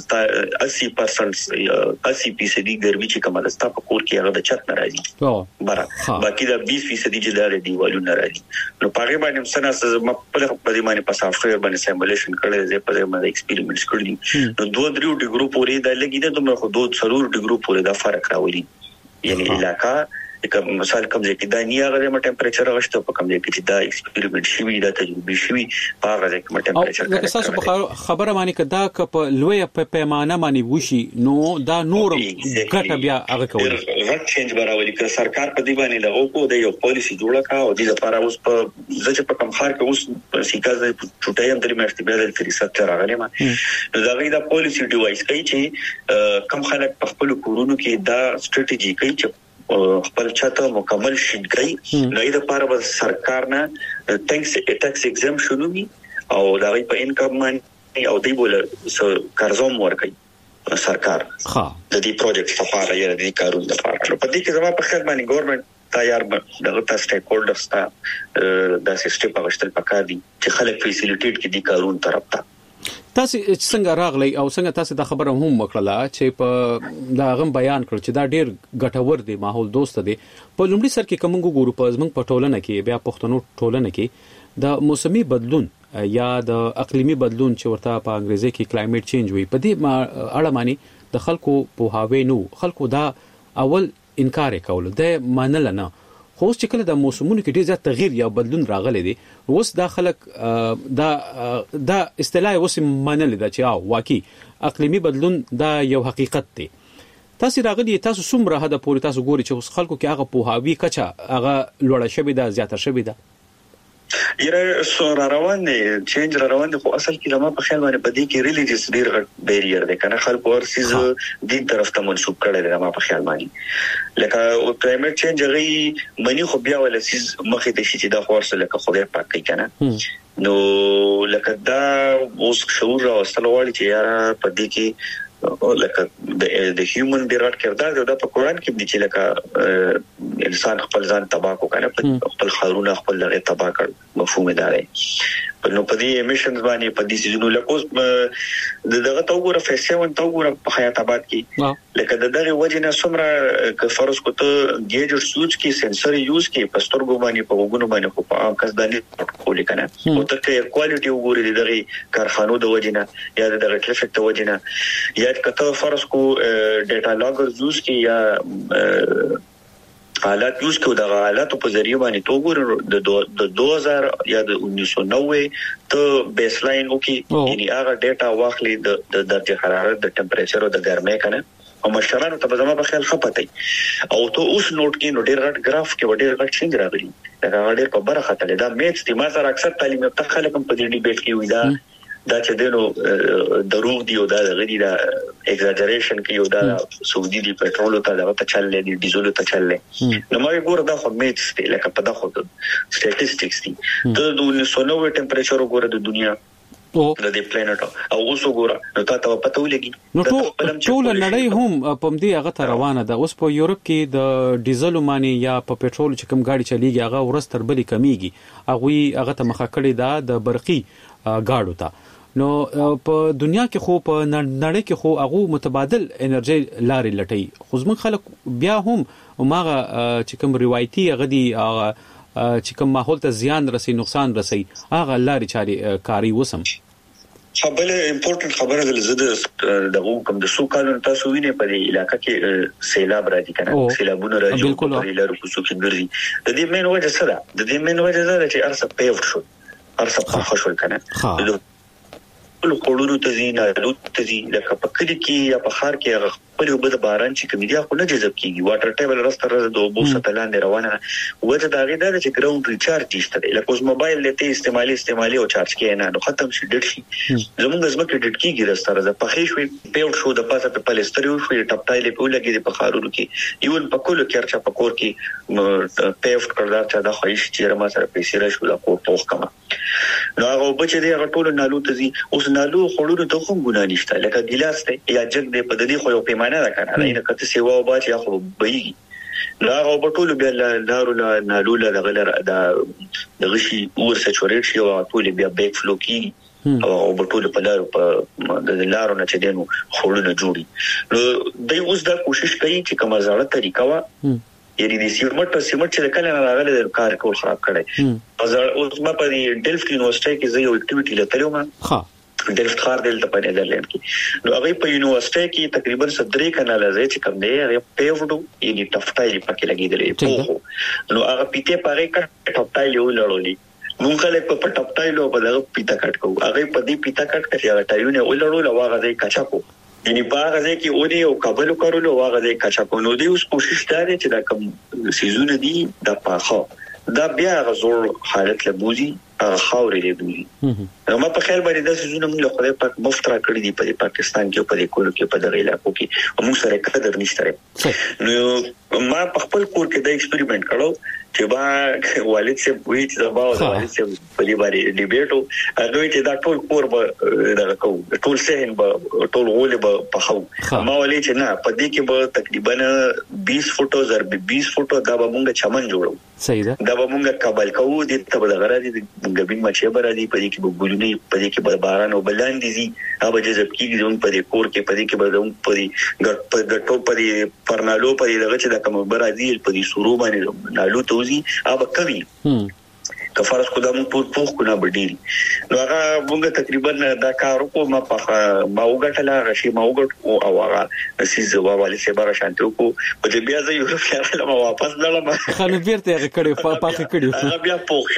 80% 80% ګرمي چې کومه د ستاسو په کور کې هغه د چت نه راځي بره باقي دا 20% چې دیوالونه راځي نو پاره باندې سناس ما په دې باندې په سافټویر باندې سیمولیشن کړل زه په دې باندې ایکسپریمنټس کړل نو 2 ډیګرو پورې دا لګیده دومره خو 2 ضرور ډیګرو پورې دا فرق راولي یعنی علاقہ کوم مثال کوم ځکه دا نه هغه د ټمپریچر غشته په کوم ځکه چې دا ایکسپریمنټ شوی دا تجربه شوی په هغه ځکه د ټمپریچر لکه تاسو خبره مانی کدا ک په لوی په پیمانه باندې وشي نو دا نور ګټه بیا هغه کوي غټ چینج براولي ک سرکار په دی باندې له او د یو پالیسی جوړه کا او د لپاره اوس په ځکه په کم خار کې اوس سیکاز چټای هم درې مېشتې بیا د ریسرچ راغلی ما دا غي دا پالیسی ډیوایس کوي چې کم خلک په خپل کورونو کې دا ستراتیژي کوي چې خپل چاته مکمل شینګي نه د لپاره به سرکار نه ټیکس ایگزمپشن وي او دا په انکم باندې او دی بوله قرضوم ورکړي سرکار د دې پروجیکټ لپاره یا د دې کارونو لپاره په دې کې زموږ په خدمت باندې ګورنمنت تیار دغه تاسو سټیک هولډرز ته د سیستم په وشتل پکار دي چې خلک فیسیلیټیټ کړي د کارونو طرف ته تاسو څنګه راغلی او څنګه تاسو د خبره هم وکړه چې په دا غم بیان کړ چې دا ډیر ګټور دی ماحول دوست دی په لومړي سر کې کومو ګورو په زمنګ پټولنه کې بیا پښتنو ټولنه کې د موسمي بدلون یا د اقلیمي بدلون چې ورته په انګریزي کې کلایمټ چینج وي په دې اړه معنی د خلکو په هاوی نو خلکو دا اول انکار کول د منل نه خو چې کله د موسمونو کې ډیر زیات تغییر یا بدلون راغلی دی اوس دا خلک دا اصطلاح اوس منل دا چې واقعي اقلیمي بدلون دا یو حقیقت دی تاسو راغلی تاسو څومره هدا پورې تاسو ګوري چې اوس خلکو کې هغه په هاوی کچا هغه لوړه شوی دا زیاته شوی دا یره سور روان دي چینج روان دي خو اصل کې لمه په خیال باندې بدی کې ریلیجیس ډیر غټ بیریئر دی کنه خلک ورسیز دین طرف ته منسوب کړي لمه په خیال باندې لکه او کلایمټ چینج غي منی خو بیا ول سیز مخې ته شي چې دا خورسه لکه خدای پاک کوي کنه نو لکه دا اوس شعور او استلوالي چې یاره بدی کې لکه د هیومن بیرات کردار د په قران کې دي چې لکه انسان خپل ځان تباہ کو کنه خپل خارونه خپل لغه تباہ کړ مفهوم دی نو په دې ایمیشنز باندې په دې سيزونو لکه دغه توګه فیسون توګه په حیات آباد کې لکه دغه وجنه سمره ک فرض کوته ګیجر سوچ کې سنسر یوز کې پستر ګو باندې په وګونو باندې خو په عام کس باندې کولې کنه او ته کې کوالټي وګوري دغه کارخانو د وجنه یا دغه ټریفیک د وجنه یا کته فرض کو ډیټا لاګر یوز کې یا حالات یوز کو د حالاتو په ذریعہ باندې توګور د 2000 یا د 1990 ته بیس لاین وکي یعنی هغه ډیټا واخلي د درجه حرارت د ټمپریچر او د ګرمۍ کنه او مشرانو ته زما په خیال خپته او ته اوس نوٹ کې نو ډیر غټ گراف کې ډیر غټ چینج راغلی دا ډیر په برخه تل دا میکس د ما سره اکثر تعلیم یافته خلک په دې ډیبیټ کې وي دا چې دینو دروغ دی او دا غړي دا ایگزاجریشن کې یو دا سعودي دی پټرول ته دا چللې دي ډیزل ته چللې نو ما ګور دا خو میټس دی لکه په دا خو سټاتستیکس دي د 1990 ټمپریچر وګوره د دنیا د دې پلانټ او اوس وګوره نو تاسو پته ولګي نو ټول نړۍ هم په دې هغه ته روانه ده اوس په یورپ کې د ډیزل مانی یا په پټرول چې کوم گاډي چلیږي هغه ورستر بلی کمیږي هغه ته مخه کړی دا د برقي گاډو ته نو په دنیا کې خو په نړۍ کې خو هغه متبادل انرژي لارې لټي خو زموږ خلک بیا هم ماغه چې کوم روایتي غدي چې کوم ماحول ته زیان رسي نقصان رسي هغه لارې چاري کاری وسم خبره امپورټنت خبره د زده دغه کوم د سو کالو تاسو وینئ په علاقې کې سیلاب راځي کنه سیلابونه راځي په لارو کوڅو کې ګرځي د دې مین وجه څه ده د دې مین وجه دا چې ارسه پیوټ شو ارسه خښول کنه خلکو ته زینا لوت ته زی لکه په کلی کې یا په خار کې خپل وبد باران چې کمیډیا خو نه جذب کیږي واټر ټیبل راستره د اوبو ستلان روانه وجه دا غي دا چې ګراوند ریچارج نشته لکه اوس موبایل لته استعمالي او چارج کې نه نو ختم شي ډټ شي زمونږ زمکه ډټ کیږي راستره د پخې شوی پیوټ شو د پاسه په پلستر یو شوی ټپټایل په لګي د بخارونو کې یو په کولو کې ارچا په کور کې پیوټ کړل چې دا خوښ چې رما سره پیسې را شو لا کو پوښ کما نو هغه بچی دی هغه ټول نالو ته زی اوس نالو خړونو ته کوم ګنا نشته لکه ګلاس ته یا جګ دی په دې خو یو پیمانه ده کنه نه کته سیوا او باچ یا خو بېږي لا هغه ټول بیا لارو نالو لا غلر د غشي ور سچورېټ شي او ټول بیا بیک فلو کی او ټول په لارو په د لارو نه چې دینو خړونه جوړي نو دوی اوس دا کوشش کوي چې کومه ځاړه طریقه وا یعنی د سیمټ چې کله نه راغله د کار کول خراب کړي اوس ما په ډیلفټ یونیورسيټي کې زه یو اکټیویټي لته ها ډیلفټ خار دلته په نیدرلند کې نو هغه په یونیورسيټي کې تقریبا 3 کانال زې چې کوم دی هغه پیوډو یعنی ټفټایل پکې لګیدلې نو هغه پیته پاره کټ ټفټایل یو لړولې مونږ له په ټفټایل په دغه پیته کټ کوو هغه په دې پیته کټ کې هغه ټایونه ولړول او هغه ځای کچا کو یعنی باغ ځای کې اونې او قبل کولو هغه ځای کچا کو نو دی اوس کوشش کوي چې دا کوم سيزونه دي د پاخه دا بیا غزور حالت لبوزي خاورې لبوزي ما په خیال باندې دا سيزونه موږ خدای پاک مفترا کړی دي په پاکستان کې په دې کولو کې په دغه علاقو کې موږ سره قدر نشته نو ما په خپل کور کې دا ایکسپریمنت کړو چې با والد سے وی چې با والد سے په دې باندې ډیبیټو هغه چې دا ټول کور به دا کو ټول سهن به ټول غول به په خو ما ولې چې نه په دې کې به تقریبا 20 فوټو زر 20 فوټو دا به مونږ چمن جوړو صحیح ده دا به مونږ کابل کوو دې ته به غراضي د غبین مچې برادي په دې کې به ګولونی په دې کې به باران او بلاندې دي هغه جذب کیږي زموږ په دې کور کې په دې کې به زموږ په دې ګټو په دې پرنالو په دې دغه چې د کوم برادي په دې سورو باندې نالو توزي اب کوي کفارس کو د مون پوښ کو نه بډیل نو هغه موږ تقریبا دا کار وکړو ما وګټلا غشي ما وګټ او هغه سیز والي سه بار شانتو کو په دې بیا زه یو څه ما واپس لاله ما خانو بیرته هغه کړي پاخه کړي بیا پوښ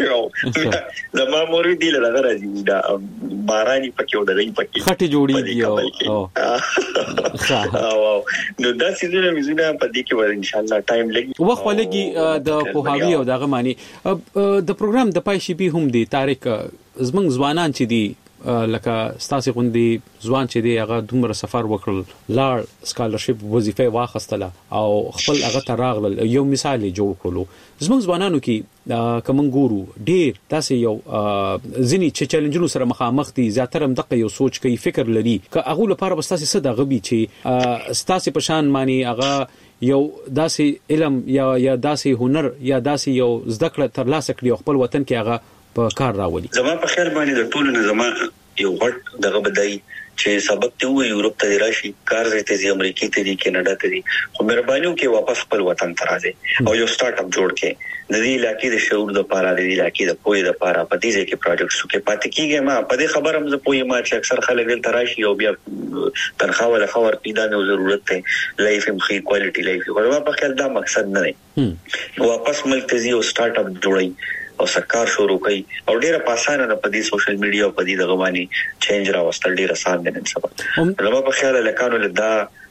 شو زما موري دی له راځي دا باراني پکې ودرې پکې خټي جوړيږي او نو دا سیزونه مزونه په دې کې ور ان شاء الله ټایم لګي وخت ولګي د پوهاوی او دغه معنی د پروګرام هم د پای شي به هم دي طارق زمنګ ځوانان چې دي لکه ستاسو غوندي ځوان چې دی هغه دومره سفر وکړل لار سکالرشپ وظیفه واخستله او خپل هغه ته راغلل یو مثال جوړ کړلو زموږ ځوانانو کې کوم ګورو ډیر تاسو یو ځینی چې چیلنجونو سره مخامخ دي زیاتره هم دغه یو سوچ کوي فکر لري ک هغه لپاره بس تاسو څه دغه بي چې تاسو په شان معنی هغه یو داسې علم یا داسې هنر یا داسې یو زده کړه ترلاسه کړي خپل وطن کې هغه په کار راولي زما په خیال باندې د ټولو نظام یو غټ دغه بدای چې سبق ته وي یورپ ته راشي کار زه ته امریکا ته دي کینیډا ته دي خو مهرباني وکړئ واپس خپل وطن ته راځي او یو سٹارټ اپ جوړ کړئ د دې علاقې د شعور د لپاره د دې علاقې د پوهې لپاره په دې ځای کې پروجیکټس کې پاتې کیږي ما په دې خبره هم زه پوهې ما چې اکثر خلک دلته راشي او بیا تنخواه ولا خبر پیدا نه ضرورت ته لایف هم خې کوالټي لایف ورما په خیال دا مقصد نه دی واپس ملک ته یو سٹارټ اپ جوړي او سرکار شروع کوي او ډیره پاسانه په دې سوشل میډیا او په دې دغه باندې چینج راوستل ډیره آسان دي نن سبا نو په خیال لکانو لدا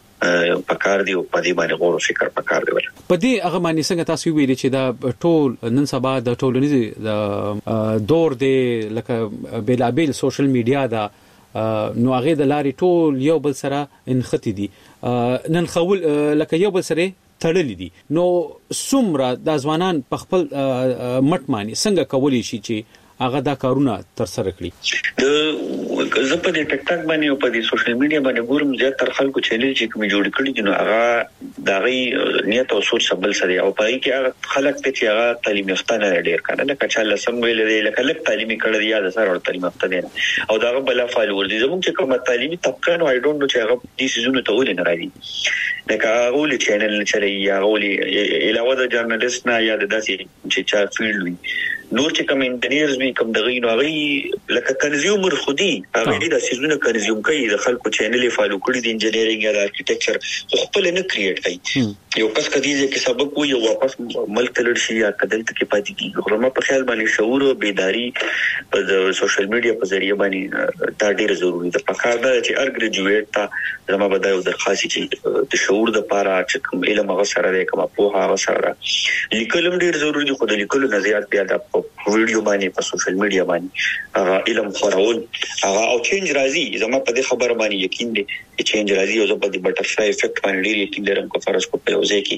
پکار دی او په دې باندې غور او فکر پکار دی په دې هغه باندې څنګه تاسو ویلي چې دا ټول نن سبا د ټولنیز د دور دی لکه بیلابل سوشل میډیا دا نو هغه د لاري ټول یو بل سره انختی دي نن خول لکه یو بل سره تړلې دي نو څومره د ځوانان په خپل مټ معنی څنګه کولی شي چې هغه دا کارونه تر سره کړي د زه په دې ټک ټاک باندې او په دې سوشل میډیا باندې ګورم چې تر خلکو چینل چې کوم جوړ کړي دي نو هغه د غي نیت او سوچ سبل سره او په کې هغه خلک ته چې هغه تعلیم یافته نه ډیر کنه لکه چې لسم ویل دي لکه لک تعلیمي کړی دی یا د سره تعلیم یافته دي او دا بل فالوور دي زموږ چې کوم تعلیمي طبقه نو آی ډونټ نو چې هغه دې سيزونه ته ولې نه راځي لکه اول چینل چره یا اول علاوه د جرنالست نه یا د داسې چې چا فیلډ وي نور چې کوم انجینیرز وي کوم دغه نو هغه لکه کنزیومر خودي هغه دې د سيزونه کنزیوم کوي د خلکو چینل فالو کړی د انجینیرینګ یا د ارکیټیکچر خپل نه کریټ کوي یو کس کدي چې سبق وي او واپس ملک تلل شي یا کدل ته کې پاتې کیږي خو ما په خیال باندې شعور او بیداری په سوشل میډیا په ذریعہ باندې دا ډیر ضروری ده په کار ده چې ار ګریجویټ ته زما بدایو درخواست چې د شعور د لپاره چې کوم علم هغه سره دی کوم په هغه سره لیکلم ډیر ضروری دي خو د لیکلو نظریات بیا د ویډیو باندې په سوشل میډیا باندې هغه علم خورول هغه او چینج راځي زما په دې خبره باندې یقین دي چې چینج راځي او په دې بټرفلای افیکټ باندې ډیر یقین لرم کو فرض کو په وځي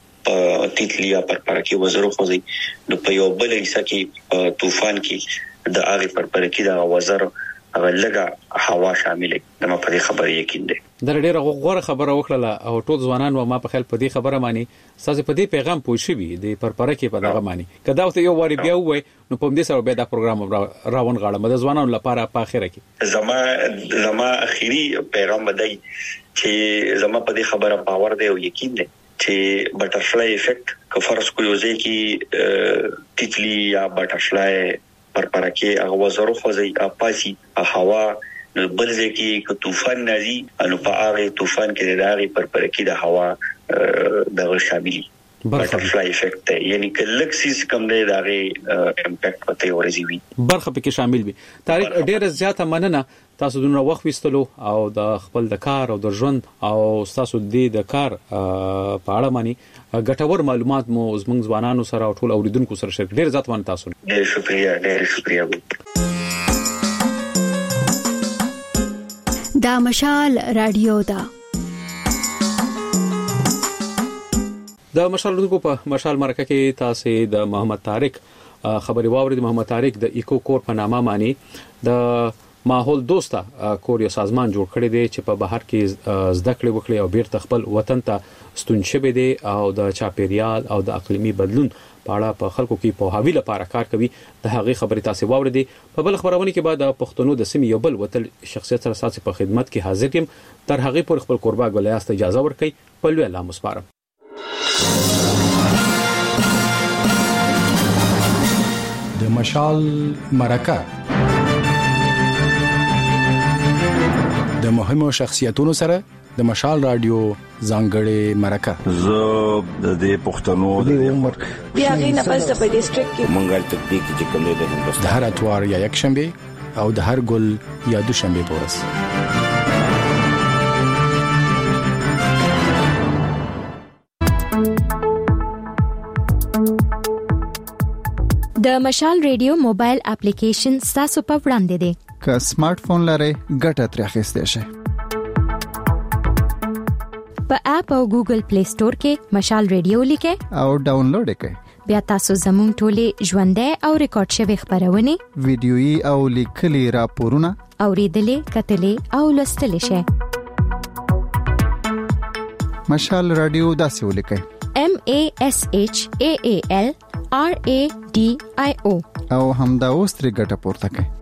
کې تیتلیا پر کې وزرو خوځي نو په یو بل حصہ کې طوفان کې د هغه پر کې دا وزر هغه لګه هوا شامل ده ما په دې خبره یقین دي د ډیره غوړه خبره وکړه او ټول ځوانان و ما په خیال په دې خبره مانی ساز په دې پیغام پوه شي د پرپره کې په دغه مانی کدا ته یو واری بیا وای نو په دې سره به دا پروګرام راون غاړه د ځوانانو لپاره په اخره کې زما اخیری پیغام بدای چې زما په دې خبره باور دی او یقین دی چې بټرفلای افیکټ که فرض کو یو ځای کې تیتلی یا بټرفلای پرپره کې هغه وزرو خوځي اپاسي هوا بل ځکه چې طوفان نازي انو په هغه طوفان کې د هغه پرپره کې د هوا دغه شاملي بټرفلای افیکټ یعنی کلکسیس کم دی دغه امپیکټ پته ورزي وي برخه پکې شامل وي تاریخ ډېر زیاته مننه تاسو دونه وخت وستلو او د خپل د کار او د ژوند او تاسو د کار په اړه مانی ګټور معلومات مو زموږ ځوانانو سره او ټول اوریدونکو سره شریک ډېر زیات ونه تاسو ډېر شکریا دا مشال رادیو دا د مشال رادیو په مشال مرکه کې تاسو د محمد طارق خبري واورید محمد طارق د ایکو کور په نامه معنی د ماحول دوسته کور یو سازمان جوړ کړی دی چې په بهر کې زده کړې وکړي او بیرته خپل وطن ته ستون شوی دی او د چاپیریال او د اقلیمي بدلون په اړه په خلکو کې په حاوی لپاره کار کوي د هغه خبري تاسو واوریدي په بل خبرونه کې بعد پښتنو د سیمې یو بل وتل شخصیت سره ساتي په خدمت کې حاضر یم تر هغه پر خپل قربا ګلیاست اجازه ورکړي په لوی الله مسپارم د مشال مرکه د مهمو شخصیتونو سره د مشال رادیو ځانګړې مرکه زه د دې پښتنو د عمر بیا غي نه پس په ډیسټریکټ کې منګل تکتیک چې کوم د هندوستان د هر اتوار یا یک شنبه او د هر ګل یا دوشنبه پورس د مشال ریډیو موبایل اپلیکیشن تاسو په وړاندې دی. که سمارټ فون لرئ ګټه ترې اخیستئ شئ. په اپ او ګوګل پلی سٹور کې مشال ریډیو لیکئ او ډاونلوډ یې کړئ. بیا تاسو زموږ ټولې ژوندۍ او ریکارډ شوی خبرونه ویډیويي او لیکلي راپورونه اوریدلې کتلې او لوستلې شئ. مشال رادیو داسې ولیکئ: MASHAALRADIO او همدا اوس ترې ګټه پورته کړئ.